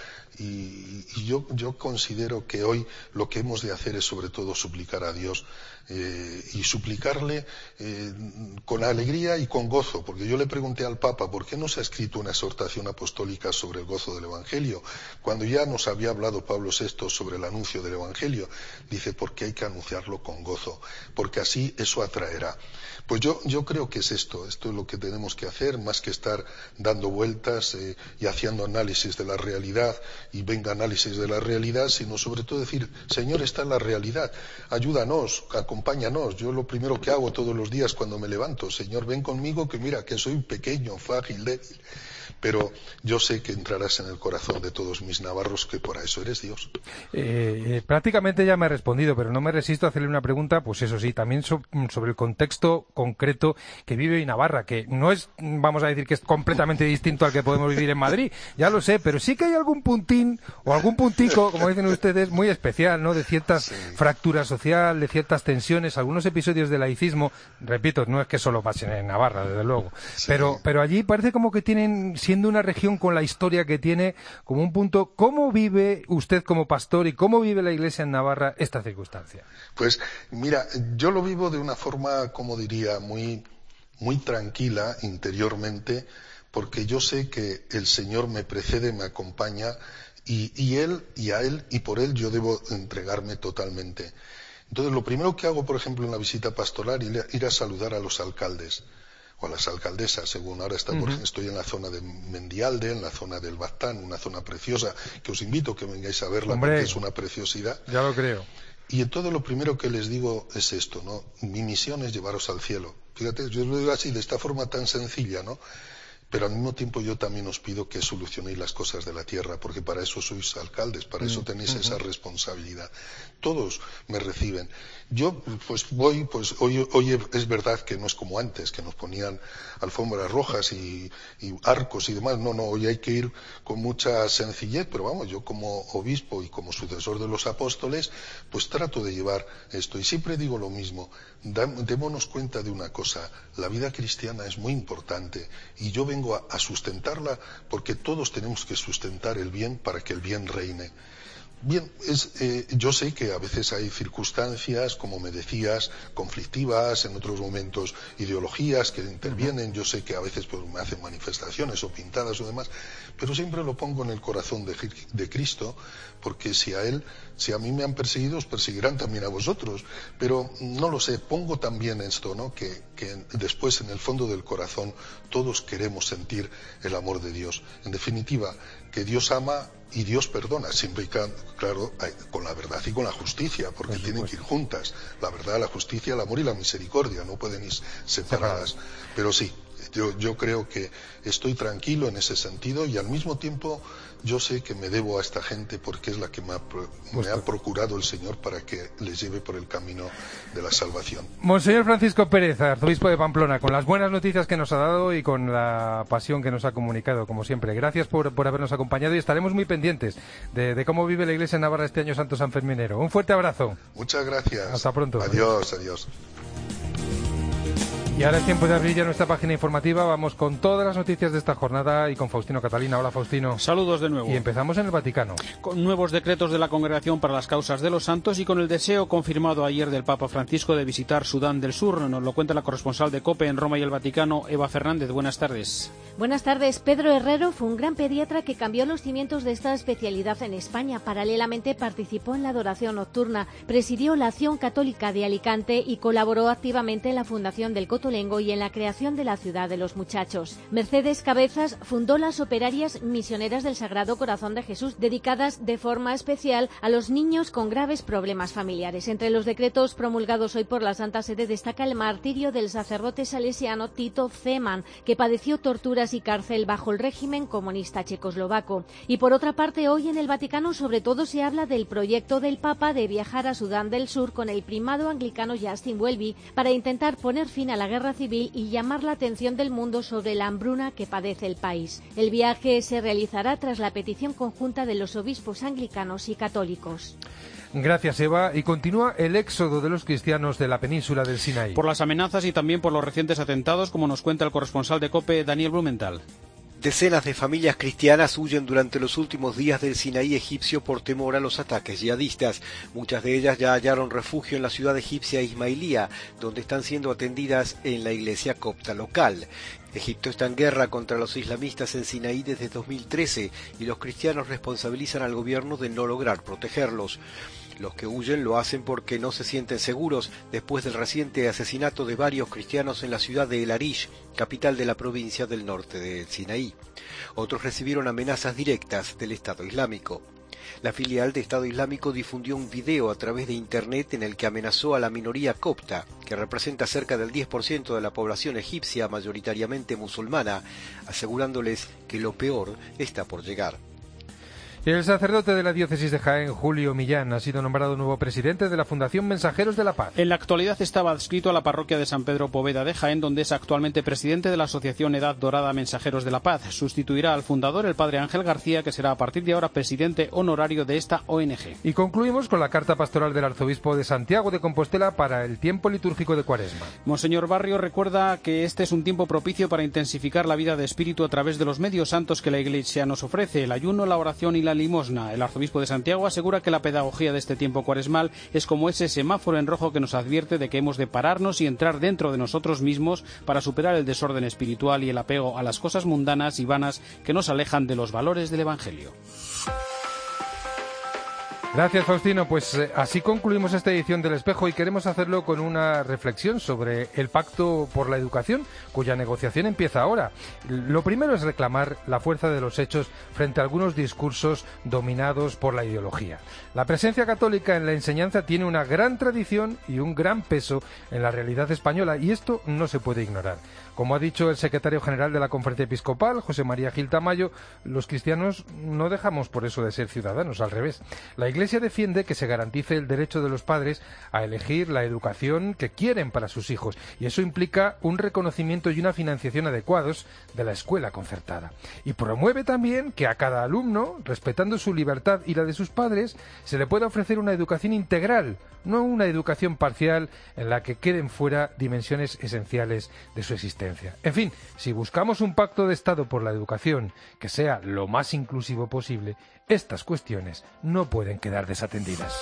Y, y yo, yo considero que hoy lo que hemos de hacer es sobre todo suplicar a Dios eh, y suplicarle eh, con alegría y con gozo, porque yo le pregunté al Papa ¿por qué no se ha escrito una exhortación apostólica sobre el gozo del Evangelio? Cuando ya nos había hablado Pablo sexto sobre el anuncio del Evangelio. Dice, porque hay que anunciarlo con gozo, porque así eso atraerá. Pues yo, yo creo que es esto, esto es lo que tenemos que hacer, más que estar dando vueltas eh, y haciendo análisis de la realidad, y venga análisis de la realidad, sino sobre todo decir, Señor, esta es la realidad, ayúdanos, acompáñanos. Yo lo primero que hago todos los días cuando me levanto, Señor, ven conmigo, que mira, que soy pequeño, frágil, débil, pero yo sé que entrarás en el corazón de todos mis navarros, que por eso eres Dios. Eh, eh, prácticamente ya me ha respondido, pero no me resisto a hacerle una pregunta, pues eso sí, también so, sobre el contexto concreto que vive hoy Navarra, que no es, vamos a decir que es completamente distinto al que podemos vivir en Madrid, ya lo sé, pero sí que hay algún puntín o algún puntico, como dicen ustedes, muy especial, ¿no?, de ciertas sí. fracturas social, de ciertas tensiones, algunos episodios de laicismo, repito, no es que solo pasen en Navarra, desde luego, sí. pero, pero allí parece como que tienen, siendo una región con la historia que tiene, como un punto. ¿Cómo vive usted como pastor y cómo vive la Iglesia en Navarra esta circunstancia? Pues mira, yo lo vivo de una forma, como diría, muy, muy tranquila interiormente, porque yo sé que el Señor me precede, me acompaña, y, y Él, y a Él, y por Él yo debo entregarme totalmente. Entonces, lo primero que hago, por ejemplo, en la visita pastoral, es ir a saludar a los alcaldes, o a las alcaldesas, según ahora está, uh-huh. por, estoy en la zona de Mendialde, en la zona del Baztán, una zona preciosa, que os invito a que vengáis a verla. Hombre, porque es una preciosidad. Ya lo creo. Y entonces lo primero que les digo es esto, ¿no? Mi misión es llevaros al cielo. Fíjate, yo lo digo así, de esta forma tan sencilla, ¿no? Pero al mismo tiempo yo también os pido que solucionéis las cosas de la tierra, porque para eso sois alcaldes, para eso tenéis uh-huh. esa responsabilidad. Todos me reciben. Yo pues voy, pues hoy, hoy es verdad que no es como antes, que nos ponían alfombras rojas y, y arcos y demás. No, no, hoy hay que ir con mucha sencillez, pero vamos, yo como obispo y como sucesor de los apóstoles, pues trato de llevar esto. Y siempre digo lo mismo, démonos cuenta de una cosa, la vida cristiana es muy importante y yo vengo a, a sustentarla, porque todos tenemos que sustentar el bien para que el bien reine. Bien, es, eh, yo sé que a veces hay circunstancias, como me decías, conflictivas, en otros momentos ideologías que intervienen, yo sé que a veces pues, me hacen manifestaciones o pintadas o demás, pero siempre lo pongo en el corazón de, de Cristo, porque si a Él, si a mí me han perseguido, os perseguirán también a vosotros, pero no lo sé, pongo también esto, ¿no? que, que después en el fondo del corazón todos queremos sentir el amor de Dios. En definitiva, que Dios ama y Dios perdona, siempre y claro, con la verdad y con la justicia, porque Por tienen que ir juntas. La verdad, la justicia, el amor y la misericordia, no pueden ir separadas. Pero sí, yo, yo creo que estoy tranquilo en ese sentido y al mismo tiempo yo sé que me debo a esta gente porque es la que me ha, me ha procurado el Señor para que les lleve por el camino de la salvación. Monseñor Francisco Pérez, arzobispo de Pamplona, con las buenas noticias que nos ha dado y con la pasión que nos ha comunicado, como siempre. Gracias por, por habernos acompañado y estaremos muy pendientes de, de cómo vive la Iglesia en Navarra este año Santo Sanferminero. Un fuerte abrazo. Muchas gracias. Hasta pronto. Adiós, adiós. Y ahora es tiempo de abrir ya nuestra página informativa. Vamos con todas las noticias de esta jornada y con Faustino Catalina. Hola, Faustino. Saludos de nuevo. Y empezamos en el Vaticano. Con nuevos decretos de la Congregación para las Causas de los Santos y con el deseo confirmado ayer del Papa Francisco de visitar Sudán del Sur. Nos lo cuenta la corresponsal de COPE en Roma y el Vaticano, Eva Fernández. Buenas tardes. Buenas tardes. Pedro Herrero fue un gran pediatra que cambió los cimientos de esta especialidad en España. Paralelamente participó en la adoración nocturna, presidió la Acción Católica de Alicante y colaboró activamente en la fundación del Cotolengo y en la creación de la Ciudad de los Muchachos. Mercedes Cabezas fundó las Operarias Misioneras del Sagrado Corazón de Jesús, dedicadas de forma especial a los niños con graves problemas familiares. Entre los decretos promulgados hoy por la Santa Sede destaca el martirio del sacerdote salesiano Tito Zeman, que padeció torturas y cárcel bajo el régimen comunista checoslovaco. Y por otra parte, hoy en el Vaticano sobre todo se habla del proyecto del Papa de viajar a Sudán del Sur con el primado anglicano Justin Welby para intentar poner fin a la guerra civil y llamar la atención del mundo sobre la hambruna que padece el país. El viaje se realizará tras la petición conjunta de los obispos anglicanos y católicos. Gracias, Eva. Y continúa el éxodo de los cristianos de la península del Sinaí. Por las amenazas y también por los recientes atentados, como nos cuenta el corresponsal de COPE, Daniel Blumenthal. Decenas de familias cristianas huyen durante los últimos días del Sinaí egipcio por temor a los ataques yihadistas. Muchas de ellas ya hallaron refugio en la ciudad egipcia Ismailía, donde están siendo atendidas en la iglesia copta local. Egipto está en guerra contra los islamistas en Sinaí desde dos mil trece y los cristianos responsabilizan al gobierno de no lograr protegerlos. Los que huyen lo hacen porque no se sienten seguros después del reciente asesinato de varios cristianos en la ciudad de El Arish, capital de la provincia del norte del Sinaí. Otros recibieron amenazas directas del Estado Islámico. La filial de Estado Islámico difundió un video a través de Internet en el que amenazó a la minoría copta, que representa cerca del diez por ciento de la población egipcia mayoritariamente musulmana, asegurándoles que lo peor está por llegar. El sacerdote de la diócesis de Jaén, Julio Millán, ha sido nombrado nuevo presidente de la Fundación Mensajeros de la Paz. En la actualidad estaba adscrito a la parroquia de San Pedro Poveda de Jaén, donde es actualmente presidente de la Asociación Edad Dorada Mensajeros de la Paz. Sustituirá al fundador, el padre Ángel García, que será a partir de ahora presidente honorario de esta O N G. Y concluimos con la carta pastoral del arzobispo de Santiago de Compostela para el tiempo litúrgico de Cuaresma. Monseñor Barrio recuerda que este es un tiempo propicio para intensificar la vida de espíritu a través de los medios santos que la Iglesia nos ofrece, el ayuno, la oración y la limosna. El arzobispo de Santiago asegura que la pedagogía de este tiempo cuaresmal es como ese semáforo en rojo que nos advierte de que hemos de pararnos y entrar dentro de nosotros mismos para superar el desorden espiritual y el apego a las cosas mundanas y vanas que nos alejan de los valores del Evangelio. Gracias, Faustino. Pues eh, así concluimos esta edición del Espejo y queremos hacerlo con una reflexión sobre el Pacto por la Educación, cuya negociación empieza ahora. Lo primero es reclamar la fuerza de los hechos frente a algunos discursos dominados por la ideología. La presencia católica en la enseñanza tiene una gran tradición y un gran peso en la realidad española y esto no se puede ignorar. Como ha dicho el secretario general de la Conferencia Episcopal, José María Gil Tamayo, los cristianos no dejamos por eso de ser ciudadanos, al revés. La Iglesia defiende que se garantice el derecho de los padres a elegir la educación que quieren para sus hijos, y eso implica un reconocimiento y una financiación adecuados de la escuela concertada. Y promueve también que a cada alumno, respetando su libertad y la de sus padres, se le pueda ofrecer una educación integral, no una educación parcial en la que queden fuera dimensiones esenciales de su existencia. En fin, si buscamos un pacto de Estado por la educación que sea lo más inclusivo posible, estas cuestiones no pueden quedar quedar desatendidas.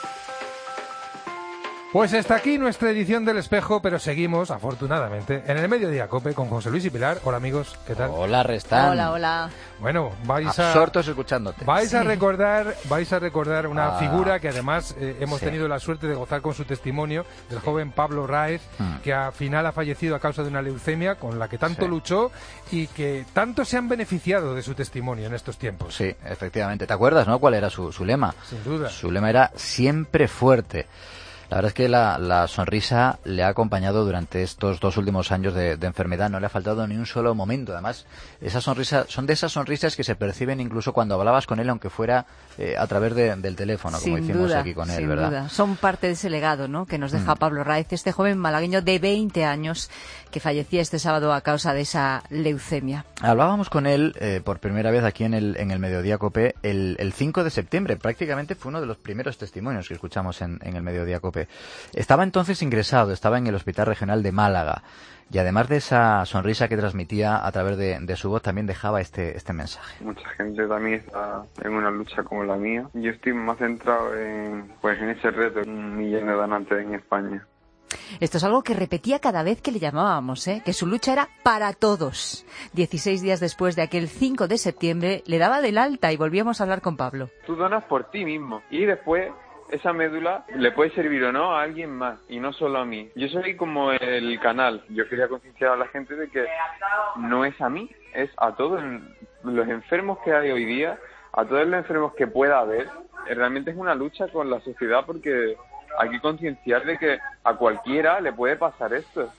Pues hasta aquí nuestra edición del Espejo, pero seguimos, afortunadamente, en el Mediodía COPE con José Luis y Pilar. Hola, amigos, ¿qué tal? Hola, Restán. Hola, hola. Bueno, vais a... Absortos escuchándote. Vais sí. a recordar vais a recordar una ah, figura que además eh, hemos sí. tenido la suerte de gozar con su testimonio, del joven Pablo Raez, hmm. que al final ha fallecido a causa de una leucemia con la que tanto sí. luchó y que tanto se han beneficiado de su testimonio en estos tiempos. Sí, efectivamente. ¿Te acuerdas, no? ¿Cuál era su, su lema? Sin duda. Su lema era siempre fuerte. La verdad es que la, la sonrisa le ha acompañado durante estos dos últimos años de, de enfermedad, no le ha faltado ni un solo momento. Además, esa sonrisa, son de esas sonrisas que se perciben incluso cuando hablabas con él, aunque fuera eh, a través de, del teléfono, sin como hicimos duda, aquí con él, sin ¿verdad? Duda. Son parte de ese legado, ¿no?, que nos deja mm. Pablo Raez, este joven malagueño de veinte años que fallecía este sábado a causa de esa leucemia. Hablábamos con él eh, por primera vez aquí en el, en el Mediodía COPE el, el cinco de septiembre. Prácticamente fue uno de los primeros testimonios que escuchamos en, en el Mediodía COPE. Estaba entonces ingresado, estaba en el Hospital Regional de Málaga. Y además de esa sonrisa que transmitía a través de, de su voz, también dejaba este, este mensaje. Mucha gente también está en una lucha como la mía. Yo estoy más centrado en, pues, en ese reto, un millón de donantes en España. Esto es algo que repetía cada vez que le llamábamos, ¿eh? Que su lucha era para todos. Dieciséis días después de aquel cinco de septiembre, le daba del alta y volvíamos a hablar con Pablo. Tú donas por ti mismo y después esa médula le puede servir o no a alguien más y no solo a mí. Yo soy como el canal. Yo quería concienciar a la gente de que no es a mí, es a todos los enfermos que hay hoy día, a todos los enfermos que pueda haber. Realmente es una lucha con la sociedad porque hay que concienciar de que a cualquiera le puede pasar esto.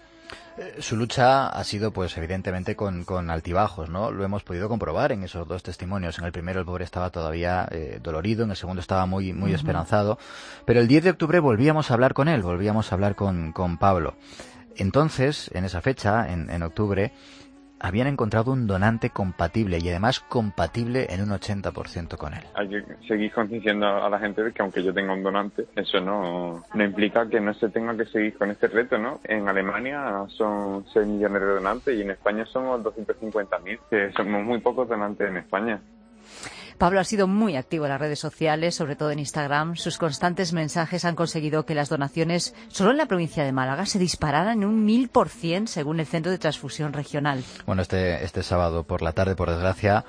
Su lucha ha sido, pues, evidentemente con, con altibajos, ¿no? Lo hemos podido comprobar en esos dos testimonios. En el primero el pobre estaba todavía eh, dolorido, en el segundo estaba muy muy uh-huh. esperanzado. Pero el diez de octubre volvíamos a hablar con él, volvíamos a hablar con, con Pablo. Entonces, en esa fecha, en, en octubre, habían encontrado un donante compatible y además compatible en un ochenta por ciento con él. Hay que seguir concienciando a la gente de que aunque yo tenga un donante, eso no, no implica que no se tenga que seguir con este reto, ¿no? En Alemania son seis millones de donantes y en España somos doscientos cincuenta mil, que somos muy pocos donantes en España. Pablo ha sido muy activo en las redes sociales, sobre todo en Instagram. Sus constantes mensajes han conseguido que las donaciones solo en la provincia de Málaga se dispararan en un mil por cien, según el Centro de Transfusión Regional. Bueno, este, este sábado por la tarde, por desgracia,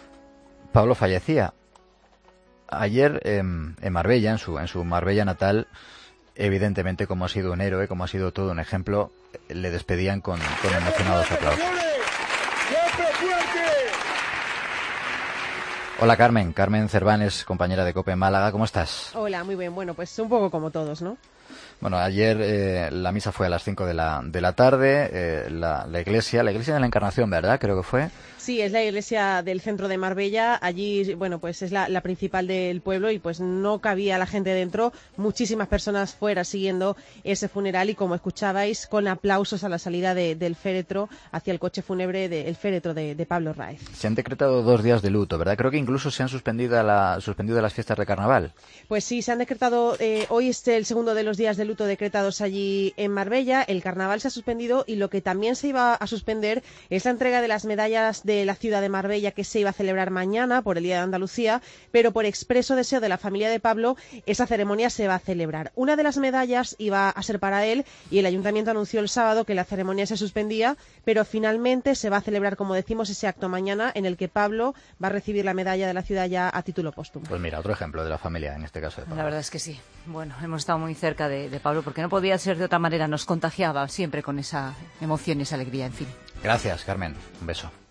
Pablo fallecía. Ayer eh, en Marbella, en su, en su Marbella natal, evidentemente, como ha sido un héroe, como ha sido todo un ejemplo, le despedían con, con emocionados aplausos. Hola Carmen, Carmen Cervanes, compañera de COPE en Málaga, ¿cómo estás? Hola, muy bien, bueno, pues un poco como todos, ¿no? Bueno, ayer eh, la misa fue a las cinco de la, de la tarde, eh, la, la iglesia, la iglesia de la Encarnación, ¿verdad? Creo que fue. Sí, es la iglesia del centro de Marbella. Allí, bueno, pues es la, la principal del pueblo y pues no cabía la gente dentro. Muchísimas personas fuera siguiendo ese funeral y, como escuchabais, con aplausos a la salida de, del féretro hacia el coche fúnebre del féretro de, de Pablo Raez. Se han decretado dos días de luto, ¿verdad? Creo que incluso se han suspendido, la, suspendido las fiestas de carnaval. Pues sí, se han decretado, eh, hoy es el segundo de los días de luto decretados allí en Marbella. El carnaval se ha suspendido y lo que también se iba a suspender es la entrega de las medallas de la ciudad de Marbella, que se iba a celebrar mañana por el Día de Andalucía, pero por expreso deseo de la familia de Pablo, esa ceremonia se va a celebrar. Una de las medallas iba a ser para él y el ayuntamiento anunció el sábado que la ceremonia se suspendía, pero finalmente se va a celebrar, como decimos, ese acto mañana en el que Pablo va a recibir la medalla de la ciudad ya a título póstumo. Pues mira, otro ejemplo de la familia, en este caso de Pablo. La verdad es que sí. Bueno, hemos estado muy cerca de, de Pablo porque no podía ser de otra manera, nos contagiaba siempre con esa emoción y esa alegría, en fin. Gracias, Carmen. Un beso.